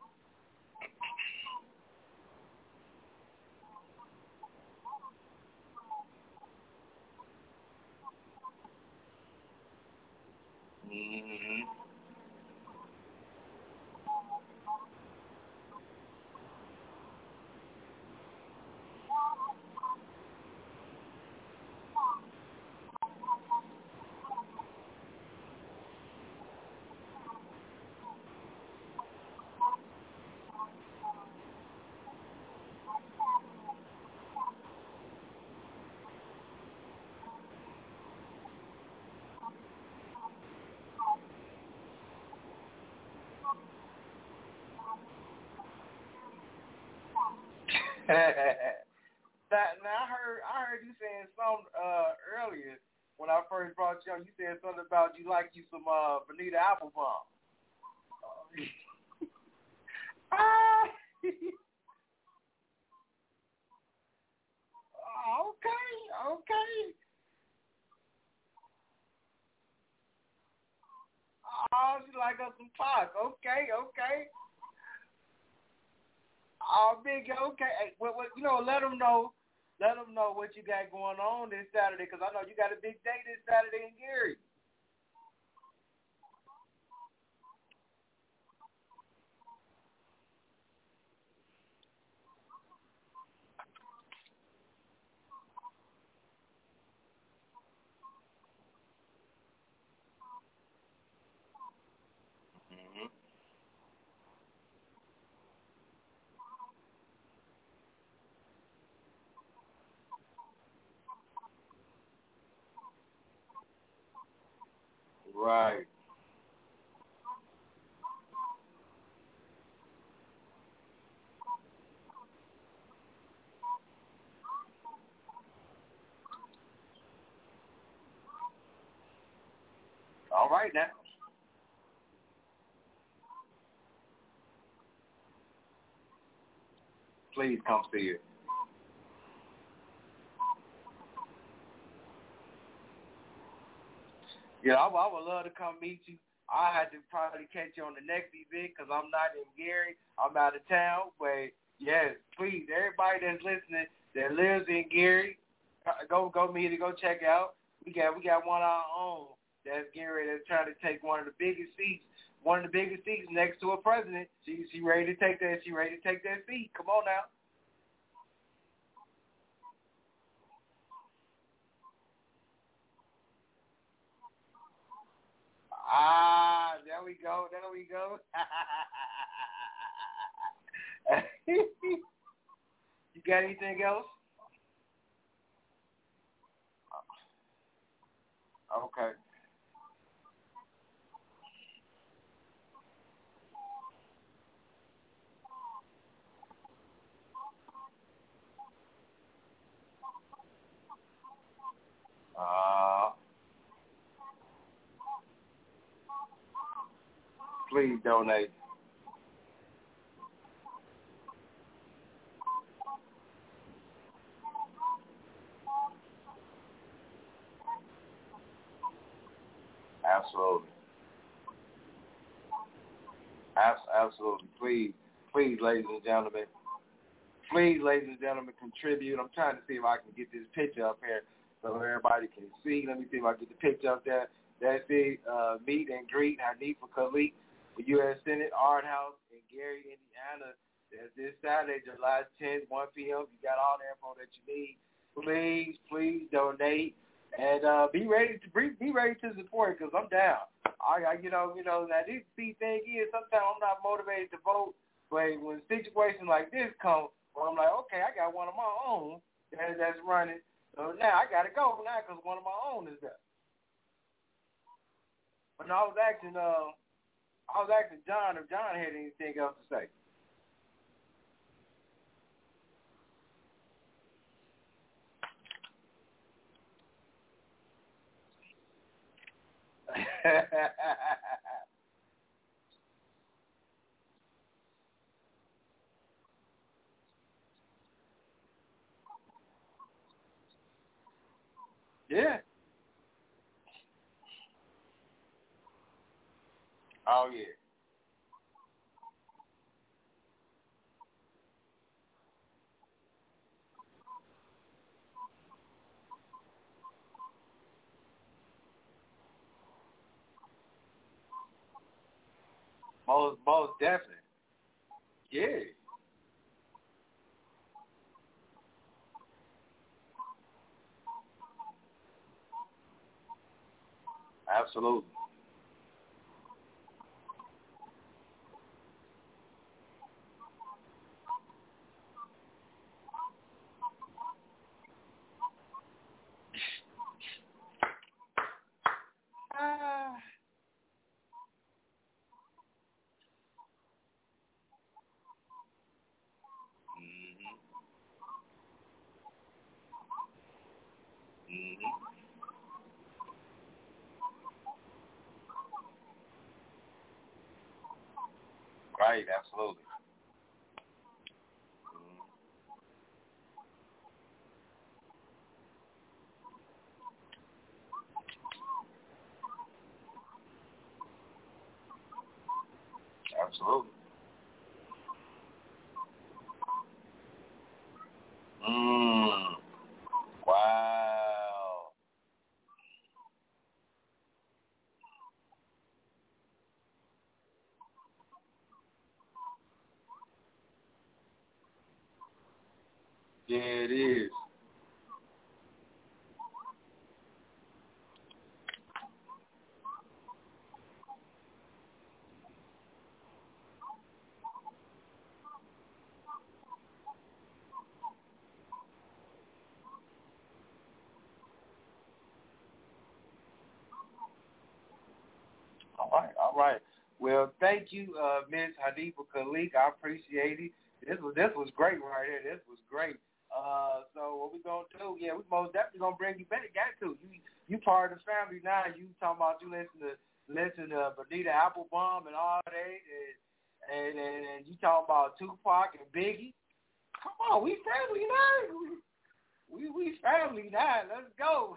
Mm-hmm. Now I heard you saying something earlier when I first brought you on. You said something about you like you some Bonita Applebum. Ah. Okay. Oh, she like us some Pac. Okay. Oh, big. Okay. Hey, well, let them know. Let them know what you got going on this Saturday, because I know you got a big day this Saturday in Gary. Mm-hmm. Right. right now. Please come see it. Yeah, I would love to come meet you. I had to probably catch you on the next event because I'm not in Gary. I'm out of town. But, yes, please, everybody that's listening that lives in Gary, go meet it, go check out. We got one of our own that's Gary that's trying to take one of the biggest seats next to a president. She ready to take that. She ready to take that seat. Come on now. There we go. You got anything else? Okay. Please donate. Absolutely. Absolutely. Please, ladies and gentlemen. Please, ladies and gentlemen, contribute. I'm trying to see if I can get this picture up here so everybody can see. Let me see if I can get the picture up there. That's it. Meet and greet Hanifa Khalik for U.S. Senate Art House in Gary, Indiana. That's this Saturday, July 10th, 1 p.m. You got all the info that you need. Please donate and be ready to support because I'm down. Now this thing is sometimes I'm not motivated to vote, but when situations like this come, well, I'm like, okay, I got one of my own that's running, so now I got to go now because one of my own is there. But no, I was asking John if John had anything else to say. Yeah. Oh, yeah. Most definitely. Yeah. Absolutely. Right, absolutely. Absolutely. Wow. Yeah, it is. All right. Well, thank you, Ms. Hanifa Khalik. I appreciate it. This was great right here. This was great. So what we gonna do? Yeah, we most definitely gonna bring you back. Got to. You part of the family now. You talking about you listen to listen to Bonita Applebaum and all that, and you talking about Tupac and Biggie. Come on, we family now. We family now. Let's go.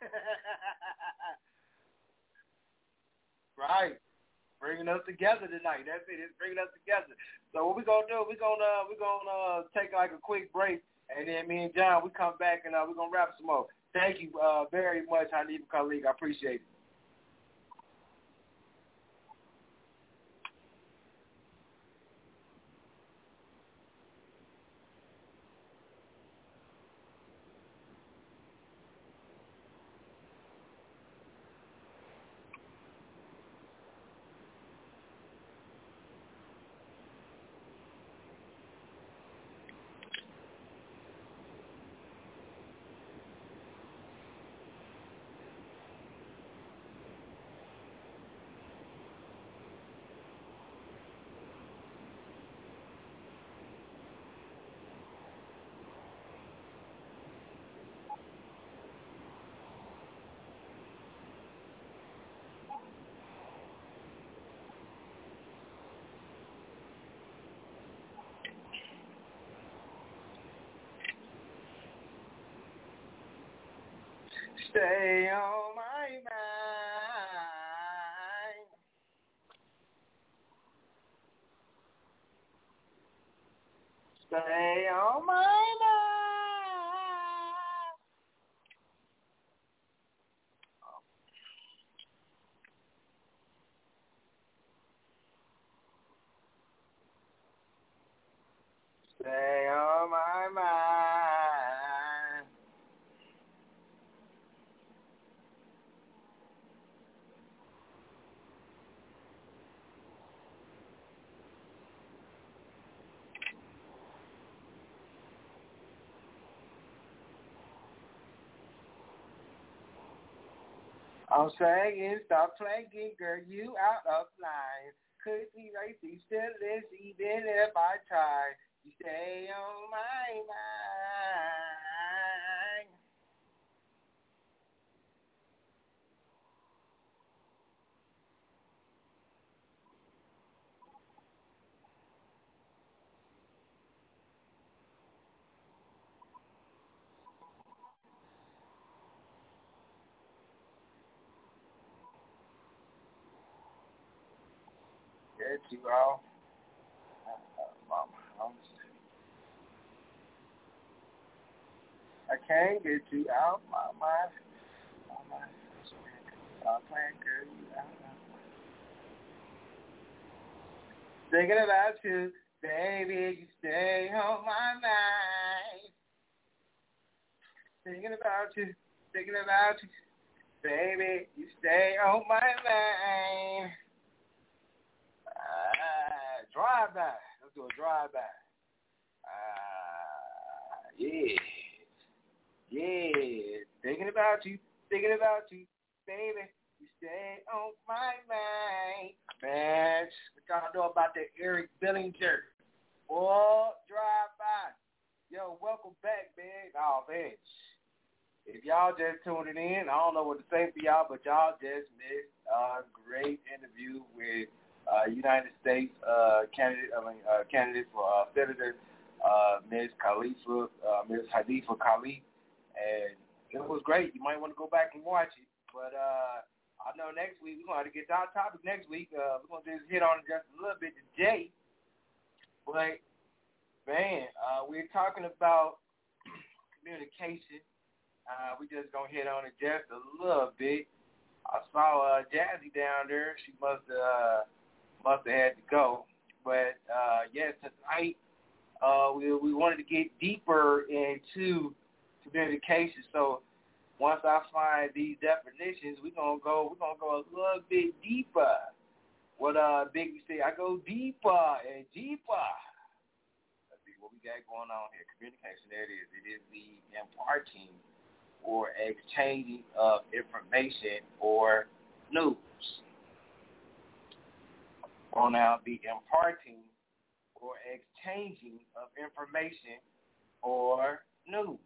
Right. Bringing us together tonight. That's it. It's bringing us together. So what we gonna do? We're gonna take like a quick break, and then me and John we come back and we're gonna wrap some more. Thank you very much, Hanifa Khalik. I appreciate it. Stay on my mind. Stay on my mind. Stay on my mind. I'm saying, stop playing, girl, you out of line. Could be right, be still is, even if I try. You stay on my mind. Get you off. I can't get you out my mind. Stop playing, girl, you out of mind. Thinking about you, baby, you stay on my mind. Thinking about you, baby, you stay on my mind. Drive-by. Let's do a drive-by. Yeah. Yeah. Thinking about you, baby. You stay on my mind. Man, what y'all know about that Eric Bellinger? Oh, drive-by. Yo, welcome back, man. Oh, man. If y'all just tuning in, I don't know what to say for y'all, but y'all just missed a great interview with United States candidate for Senator Ms. Hanifa Khalik, and it was great. You might want to go back and watch it. But I know next week we're going to have to get to our topic next week. We're going to just hit on it just a little bit today. But man, we're talking about communication. We just going to hit on it just a little bit. I saw Jazzy down there. She must have had to go. But, yes, tonight we wanted to get deeper into communication. So once I find these definitions, we're gonna go a little bit deeper. What Biggie said, I go deeper and deeper. Let's see what we got going on here. Communication, there it is. It is the imparting or exchanging of information or news. Well, now, the imparting or exchanging of information or news.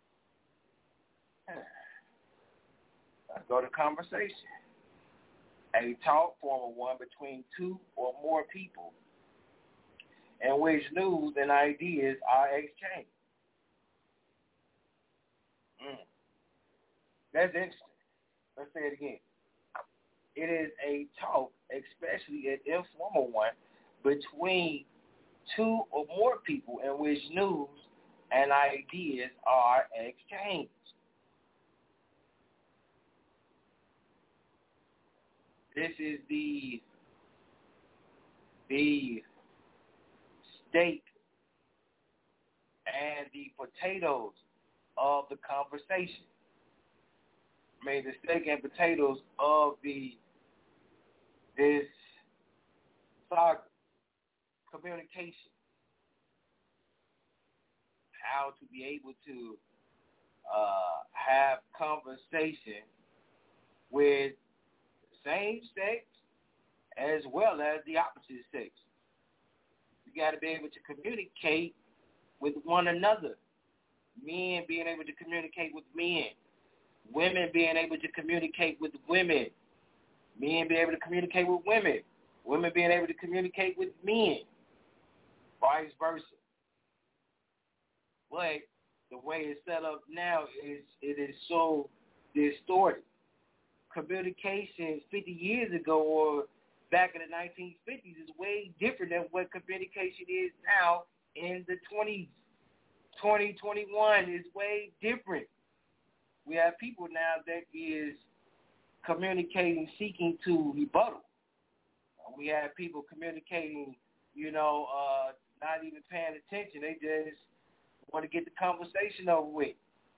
Let's go to conversation. a talk form of one between two or more people in which news and ideas are exchanged. That's interesting. Let's say it again. It is a talk, especially an informal one, between two or more people in which news and ideas are exchanged. This is the steak and the potatoes of the conversation. I mean, the steak and potatoes of this saga, communication, how to be able to have conversation with the same sex as well as the opposite sex. You got to be able to communicate with one another. Men being able to communicate with men. Women being able to communicate with women. Men being able to communicate with women. Women being able to communicate with men. Vice versa. But the way it's set up now it is so distorted. Communication 50 years ago or back in the 1950s is way different than what communication is now in the 20s. 2021 is way different. We have people now that is communicating, seeking to rebuttal. We have people communicating, not even paying attention. They just want to get the conversation over with.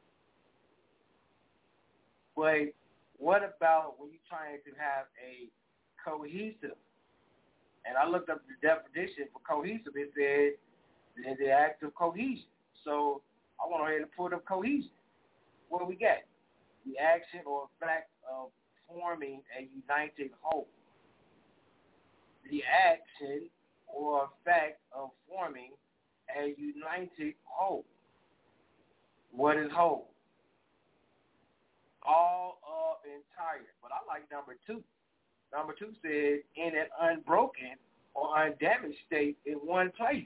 But what about when you're trying to have a cohesive? And I looked up the definition for cohesive. It said the act of cohesion. So I went ahead and pulled up cohesion. What do we got? The action or fact of forming a united whole. The action or fact of forming a united whole. What is whole? All of entire. But I like number 2. Number 2 says in an unbroken or undamaged state in one place.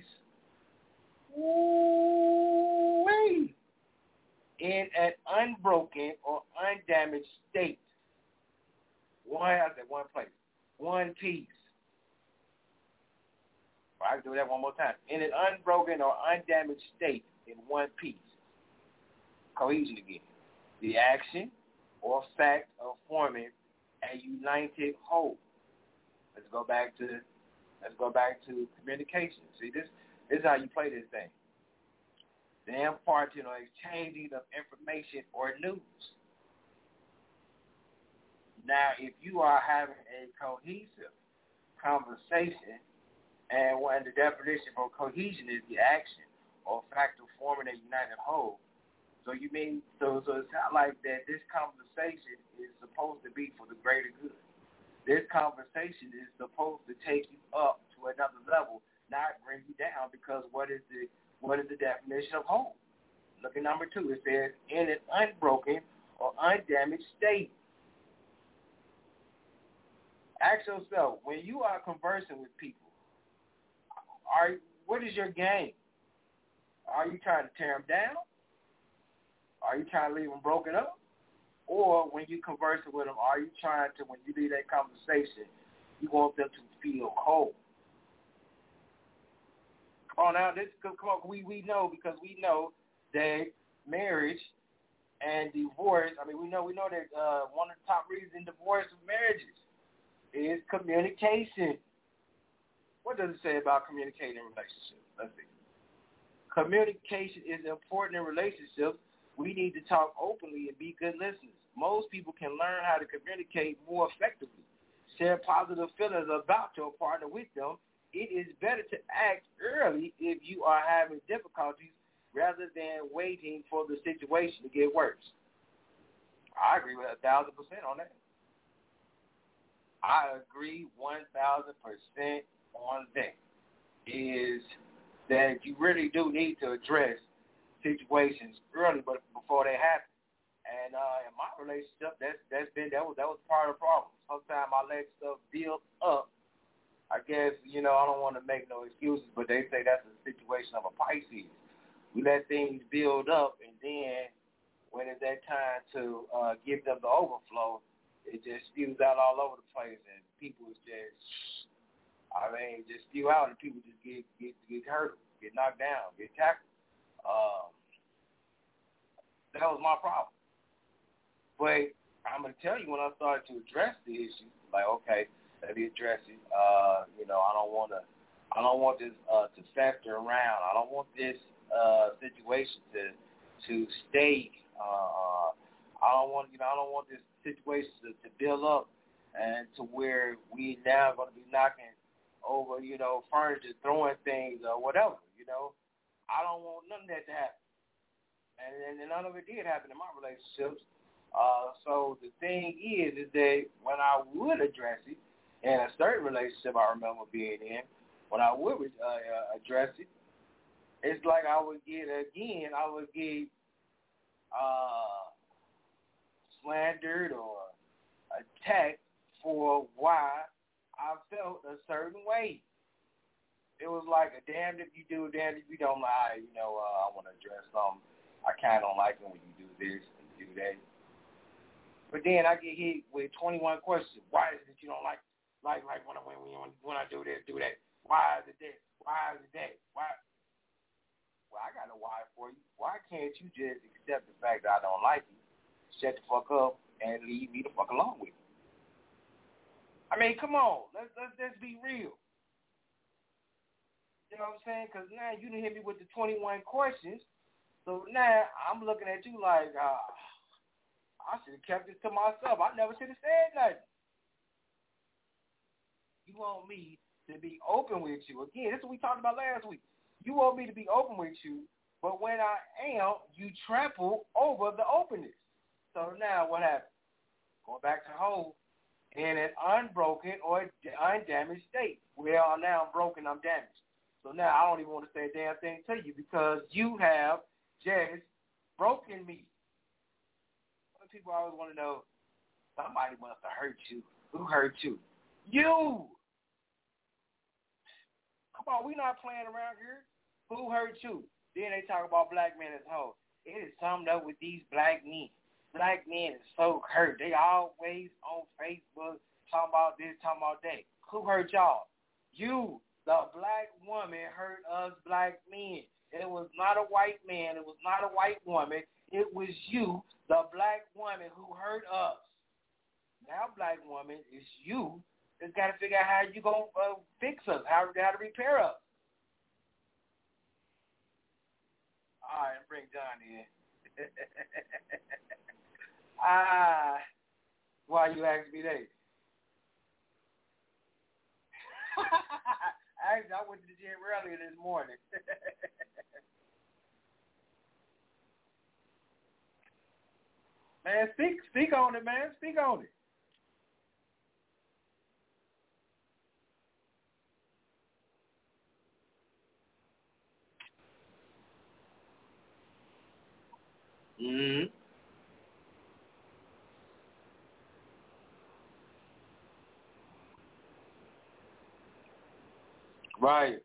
Ooh-wee. In an unbroken or undamaged state. One place. One piece. I can do that one more time. In an unbroken or undamaged state in one piece. Cohesion again. The action or fact of forming a united whole. Let's go back to communication. See, this is how you play this thing. The imparting or exchanging of information or news. Now, if you are having a cohesive conversation, and the definition for cohesion is the action or fact of forming a united whole. So it sounds like that this conversation is supposed to be for the greater good. This conversation is supposed to take you up to another level, not bring you down, because what is the definition of whole? Look at number 2. It says in an unbroken or undamaged state. Ask yourself, when you are conversing with people, what is your game? Are you trying to tear them down? Are you trying to leave them broken up? Or when you conversing with them, are you trying to, when you leave that conversation, you want them to feel whole? Come on now, we know, because we know that marriage and divorce, we know that one of the top reasons divorce of marriages is communication. What does it say about communicating in relationships? Let's see. Communication is important in relationships. We need to talk openly and be good listeners. Most people can learn how to communicate more effectively. Share positive feelings about your partner with them. It is better to act early if you are having difficulties rather than waiting for the situation to get worse. I agree with 1,000% on that. I agree 1,000% on that. Is that you really do need to address situations early, but before they happen. And in my relationship, that was part of the problem. Sometimes I let stuff build up. I guess, I don't want to make no excuses, but they say that's a situation of a Pisces. We let things build up, and then when it's that time to give them the overflow, it just spews out all over the place, and people just spew out, and people just get hurt, get knocked down, get tackled. That was my problem. But I'm going to tell you, when I started to address the issue, like, okay, let me address it. I don't want this to fester around. I don't want this situation to stay. I don't want this situation to build up and to where we now going to be knocking over, furniture, throwing things or whatever. I don't want none of that to happen. And none of it did happen in my relationships. So the thing is that when I would address it, in a certain relationship I remember being in, when I would address it, it's like I would get slandered or attacked for why I felt a certain way. It was like a damned if you do, damned if you don't. I want to address something. I kind of don't like it when you do this and do that. But then I get hit with 21 questions. Why is it that you don't like when I do this, do that? Why is it this? Why is it that? Why? Well, I got a why for you. Why can't you just accept the fact that I don't like you, shut the fuck up, and leave me the fuck alone with you? I mean, come on. Let's be real. You know what I'm saying? Because now you done hit me with the 21 questions. So now I'm looking at you like, I should have kept this to myself. I never should have said nothing. You want me to be open with you. Again, this is what we talked about last week. You want me to be open with you, but when I am, you trample over the openness. So now what happened? Going back to whole in an unbroken or undamaged state. Well, now I'm broken, I'm damaged. So now I don't even want to say a damn thing to you because you have just broken me. People always want to know, somebody must have hurt you. Who hurt you? You! Come on, we not playing around here. Who hurt you? Then they talk about black men as whole. It is something up with these black men. Black men is so hurt. They always on Facebook talking about this, talking about that. Who hurt y'all? You, the black woman, hurt us black men. It was not a white man. It was not a white woman. It was you, the black woman, who hurt us. Now, black woman, it's you that's got to figure out how you going to fix us, how to repair us. All right, bring John in. Why you asked me that? Actually, I went to the gym earlier this morning. Man, speak on it, man. Speak on it. Mm-hmm. Right.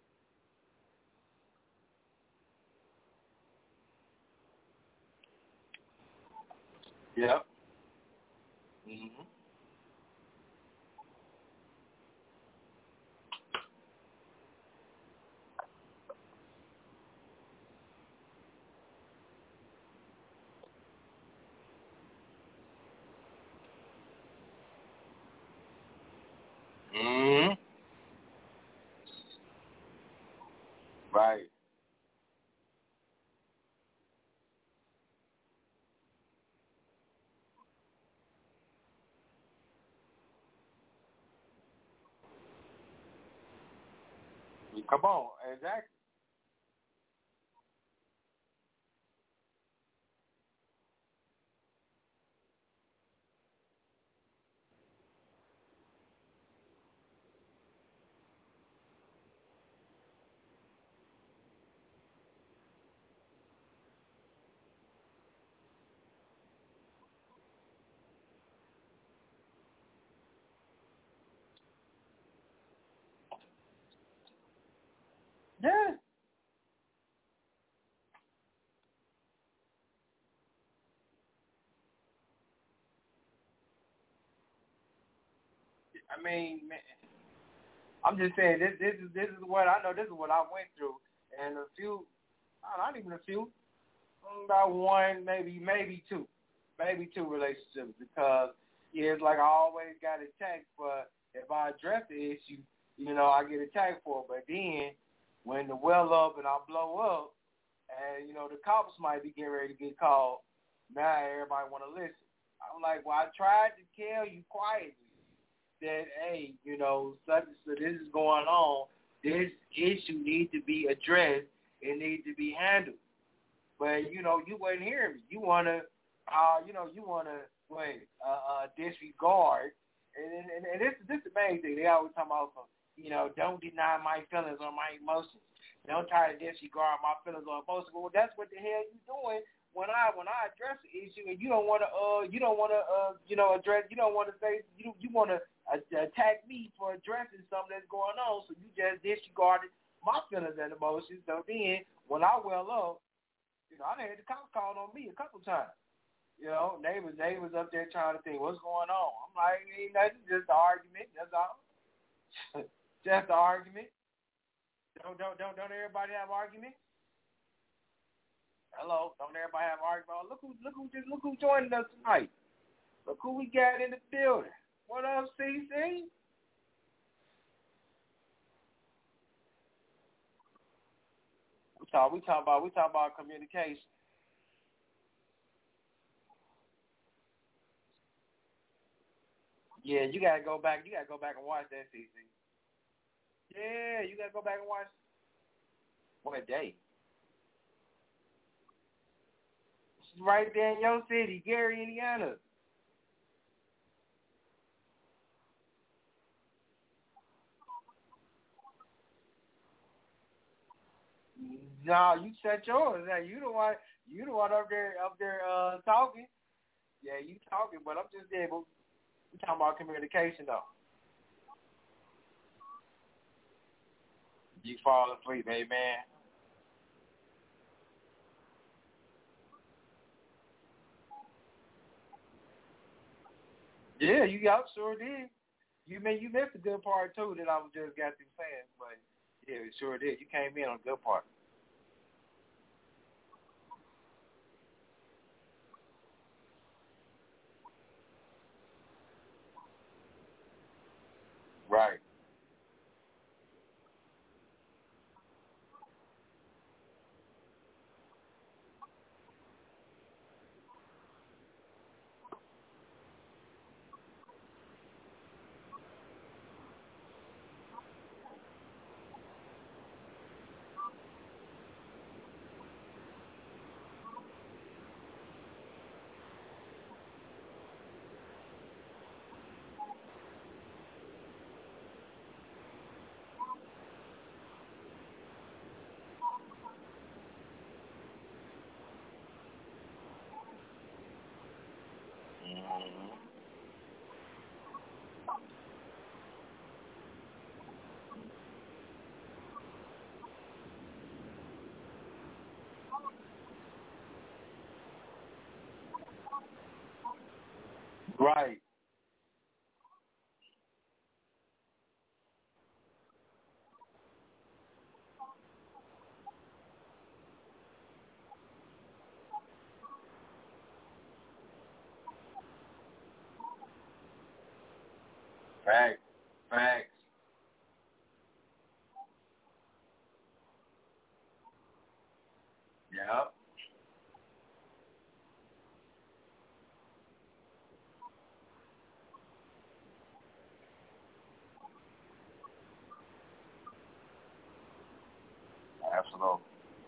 Yep. Mm-hmm. Mm-hmm. Right. Come on, exactly. I mean, man, I'm just saying this is what I know. This is what I went through, and not even a few, about one, maybe two relationships, because it's like I always got attacked for if I address the issue, I get attacked for it. But then when the well up and I blow up, and the cops might be getting ready to get called, now everybody want to listen. I'm like, well, I tried to tell you quietly that, hey, such and such, this is going on. This issue needs to be addressed. It needs to be handled. But, you wasn't hearing me. You want to, disregard. And this is the main thing. They always talk about, don't deny my feelings or my emotions. Don't try to disregard my feelings or emotions. Well, that's what the hell you doing when I address the issue, and you don't want to address, you don't want to say, you want to attack me for addressing something that's going on, so you just disregarded my feelings and emotions. So then, when I well up, I had the cops called on me a couple times. Neighbors up there trying to think, what's going on? I'm like, ain't nothing, just an argument, that's all. Just an argument. Don't everybody have arguments? Hello, don't everybody have arguments? Look who joined us tonight. Look who we got in the building. What up, CC? We talk about communication. Yeah, you gotta go back and watch that, CC. Yeah, you gotta go back and watch. What day? It's right there in your city, Gary, Indiana. No, you set yours. Hey, you the one up there talking. Yeah, you talking, but I'm just there. But we talking about communication though. You fall asleep, hey man. Yeah, you sure did. You missed a good part too that I was just got through saying, but yeah, it sure did. You came in on a good part. Right. Right. Facts. Yeah. Absolutely.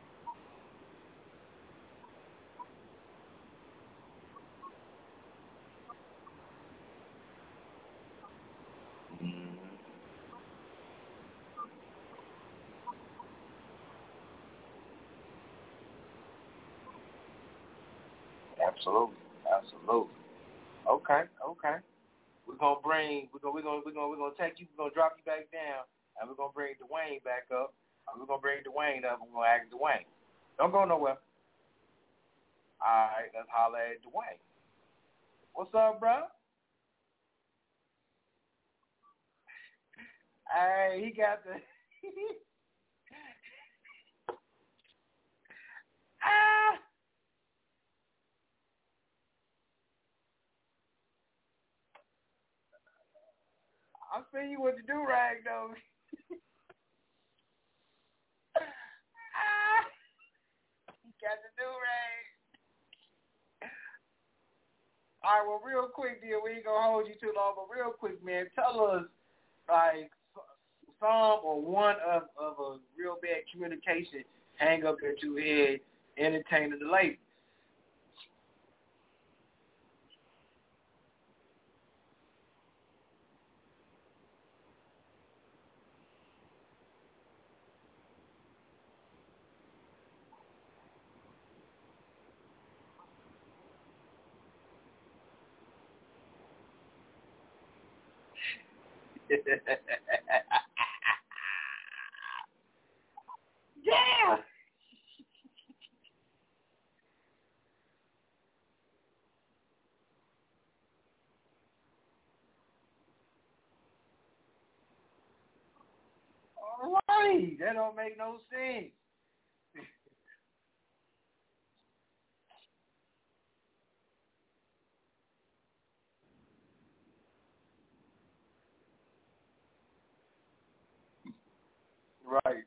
Absolutely. Okay. We're gonna take you. We're gonna drop you back down, and we're gonna bring Dwayne back up. And we're gonna bring Dwayne up. And we're gonna ask Dwayne. Don't go nowhere. All right. Let's holler at Dwayne. What's up, bro? Hey, he got the. I'm seeing you with the do-rag, though. He got the do-rag. All right, well, real quick, dear, we ain't going to hold you too long, but real quick, man, tell us, like, some or one of a real bad communication hang-up that you had entertaining the lady. Yeah. All right. That don't make no sense. Right.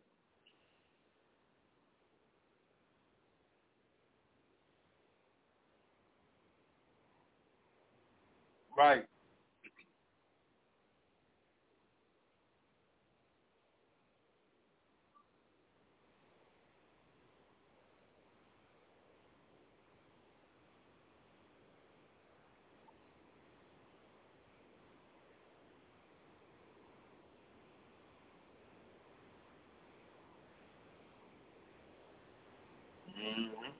Right. Mm-hmm.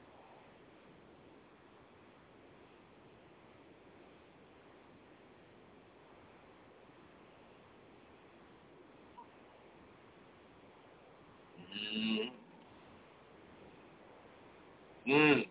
Mm-hmm. Mm.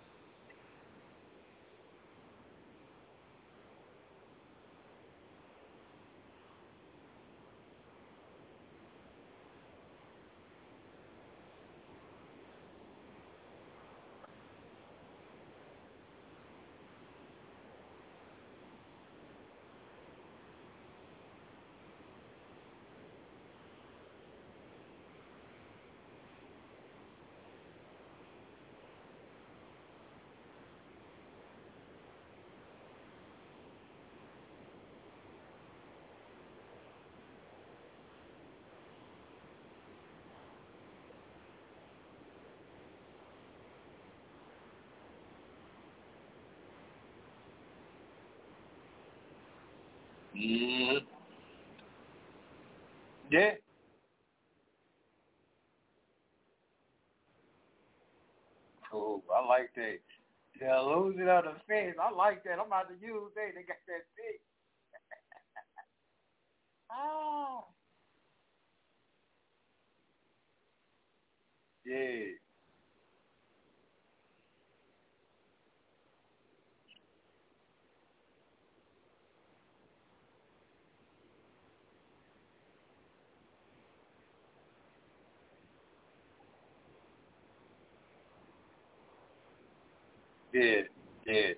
Mm. Yeah. Cool. I like that. Yeah, losing on the fence. I like that. I'm about to use that. They got that thing. Ah. Yeah. Yeah. Yeah.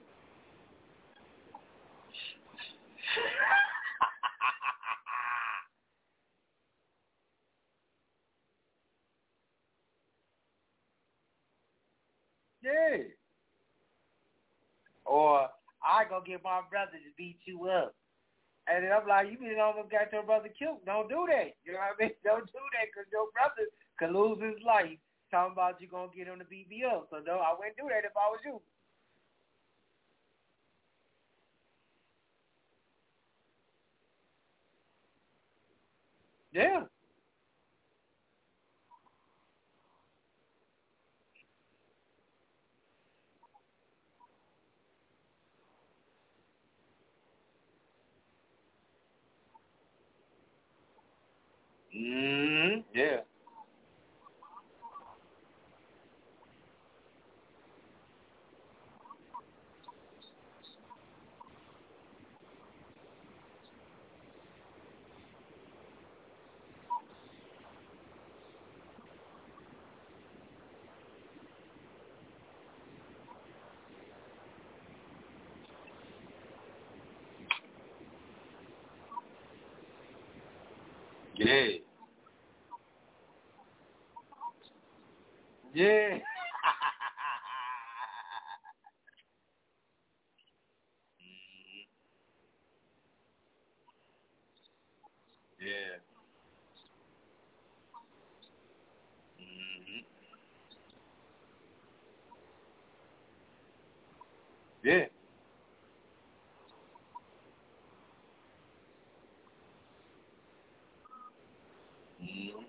Yeah. Or I go get my brother to beat you up. And then I'm like, you been almost got your brother killed. Don't do that. You know what I mean? Don't do that because your brother could lose his life talking about you going to get him to beat me up. So no, I wouldn't do that if I was you. Yeah. Mm-hmm. Yeah. Yeah. Yeah. Yeah. Mm-hmm. Yeah. Mm-hmm.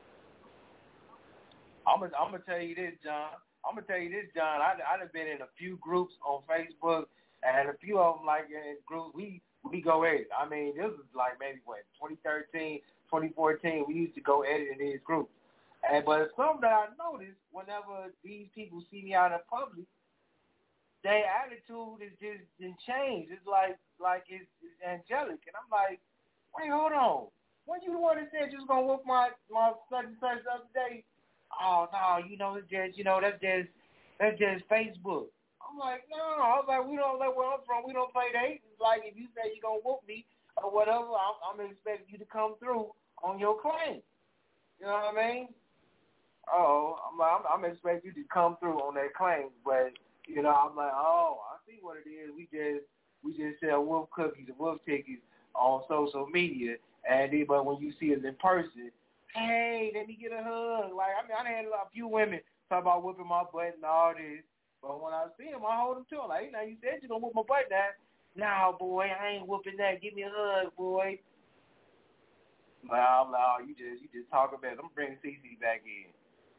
I'm gonna tell you this, John. I done been in a few groups on Facebook, and a few of them, like in groups, we go at it. I mean, this is like maybe what 2013, 2014. We used to go at it in these groups. But it's something that I noticed whenever these people see me out in public, their attitude is just didn't change. It's like it's angelic, and I'm like, wait, hold on. When you the one that said you was gonna whoop my such and such the other day? Oh no, it's just that's just Facebook. I'm like, no. I was like, we don't let where I'm from. We don't play that. It's like if you say you're gonna whoop me or whatever, I'm expecting you to come through on your claim. You know what I mean? Oh, I'm expecting you to come through on that claim, but I'm like, oh, I see what it is. We just sell wolf cookies and wolf tickets on social media, but when you see us in person, hey, let me get a hug. Like, I mean, I had a few women talk about whooping my butt and all this, but when I see them, I hold them to them. Like, hey, now you said you're gonna whoop my butt now. Nah, boy, I ain't whooping that. Give me a hug, boy. Well, no, you just talking about it. I'm bringing Cece back in.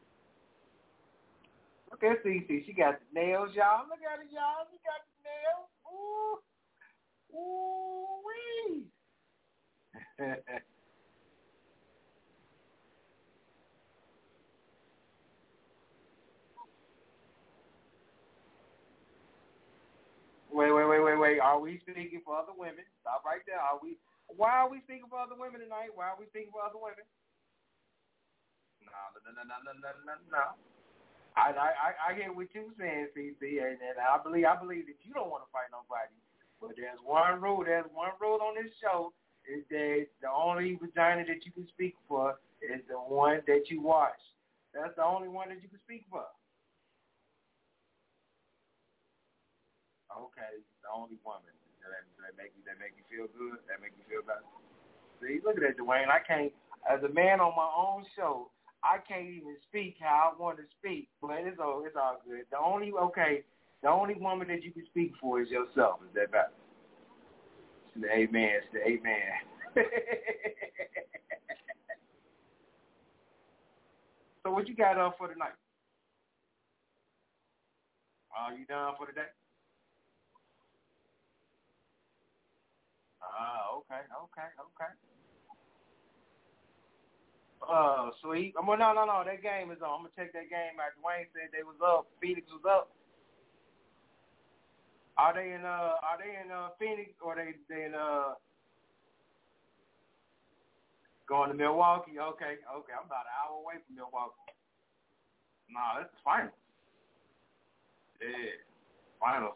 Look at Cece. She got the nails, y'all. Look at it, y'all. She got the nails. Ooh. Ooh-wee. Wait. Are we speaking for other women? Stop right there. Why are we speaking for other women tonight? Why are we speaking for other women? No. I hear what you're saying, CC, and I believe that you don't want to fight nobody. But there's one rule. There's one rule on this show is that the only vagina that you can speak for is the one that you wash. That's the only one that you can speak for. Okay, the only woman. That make you feel good. That make you feel better. See, look at that, Dwayne. I can't, as a man on my own show, I can't even speak how I want to speak. But it's all good. The only woman that you can speak for is yourself. Is that better? It's the amen. It's the amen. So what you got up for tonight? Are you done for today? Okay. Sweet. Well, no. That game is on. I'm gonna check that game out. Dwayne said they was up. Phoenix was up. Are they in Phoenix or they in going to Milwaukee? Okay. I'm about an hour away from Milwaukee. Nah, that's the finals. Yeah, finals.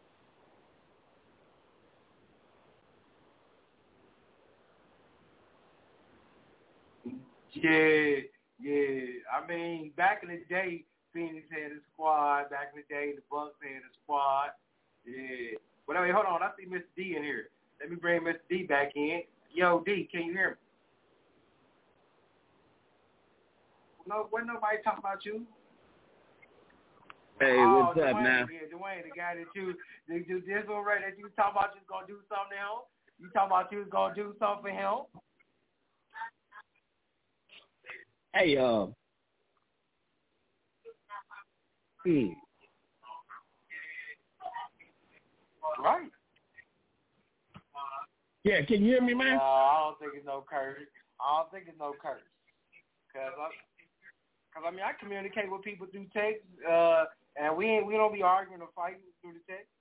Yeah. I mean, back in the day, Phoenix had a squad. Back in the day, the Bucks had a squad. Yeah. But I mean, hold on. I see Mr. D in here. Let me bring Mr. D back in. Yo, D, can you hear me? No, wasn't nobody talking about you. Hey, what's up, Dwayne, man? Yeah, Dwayne, the guy that you this one right that you talking about you was gonna do something to him. You talking about you was gonna do something for him. Hey, Right. Yeah, can you hear me, man? No, I don't think it's no curse. Cause I mean, I communicate with people through text, and we don't be arguing or fighting through the text.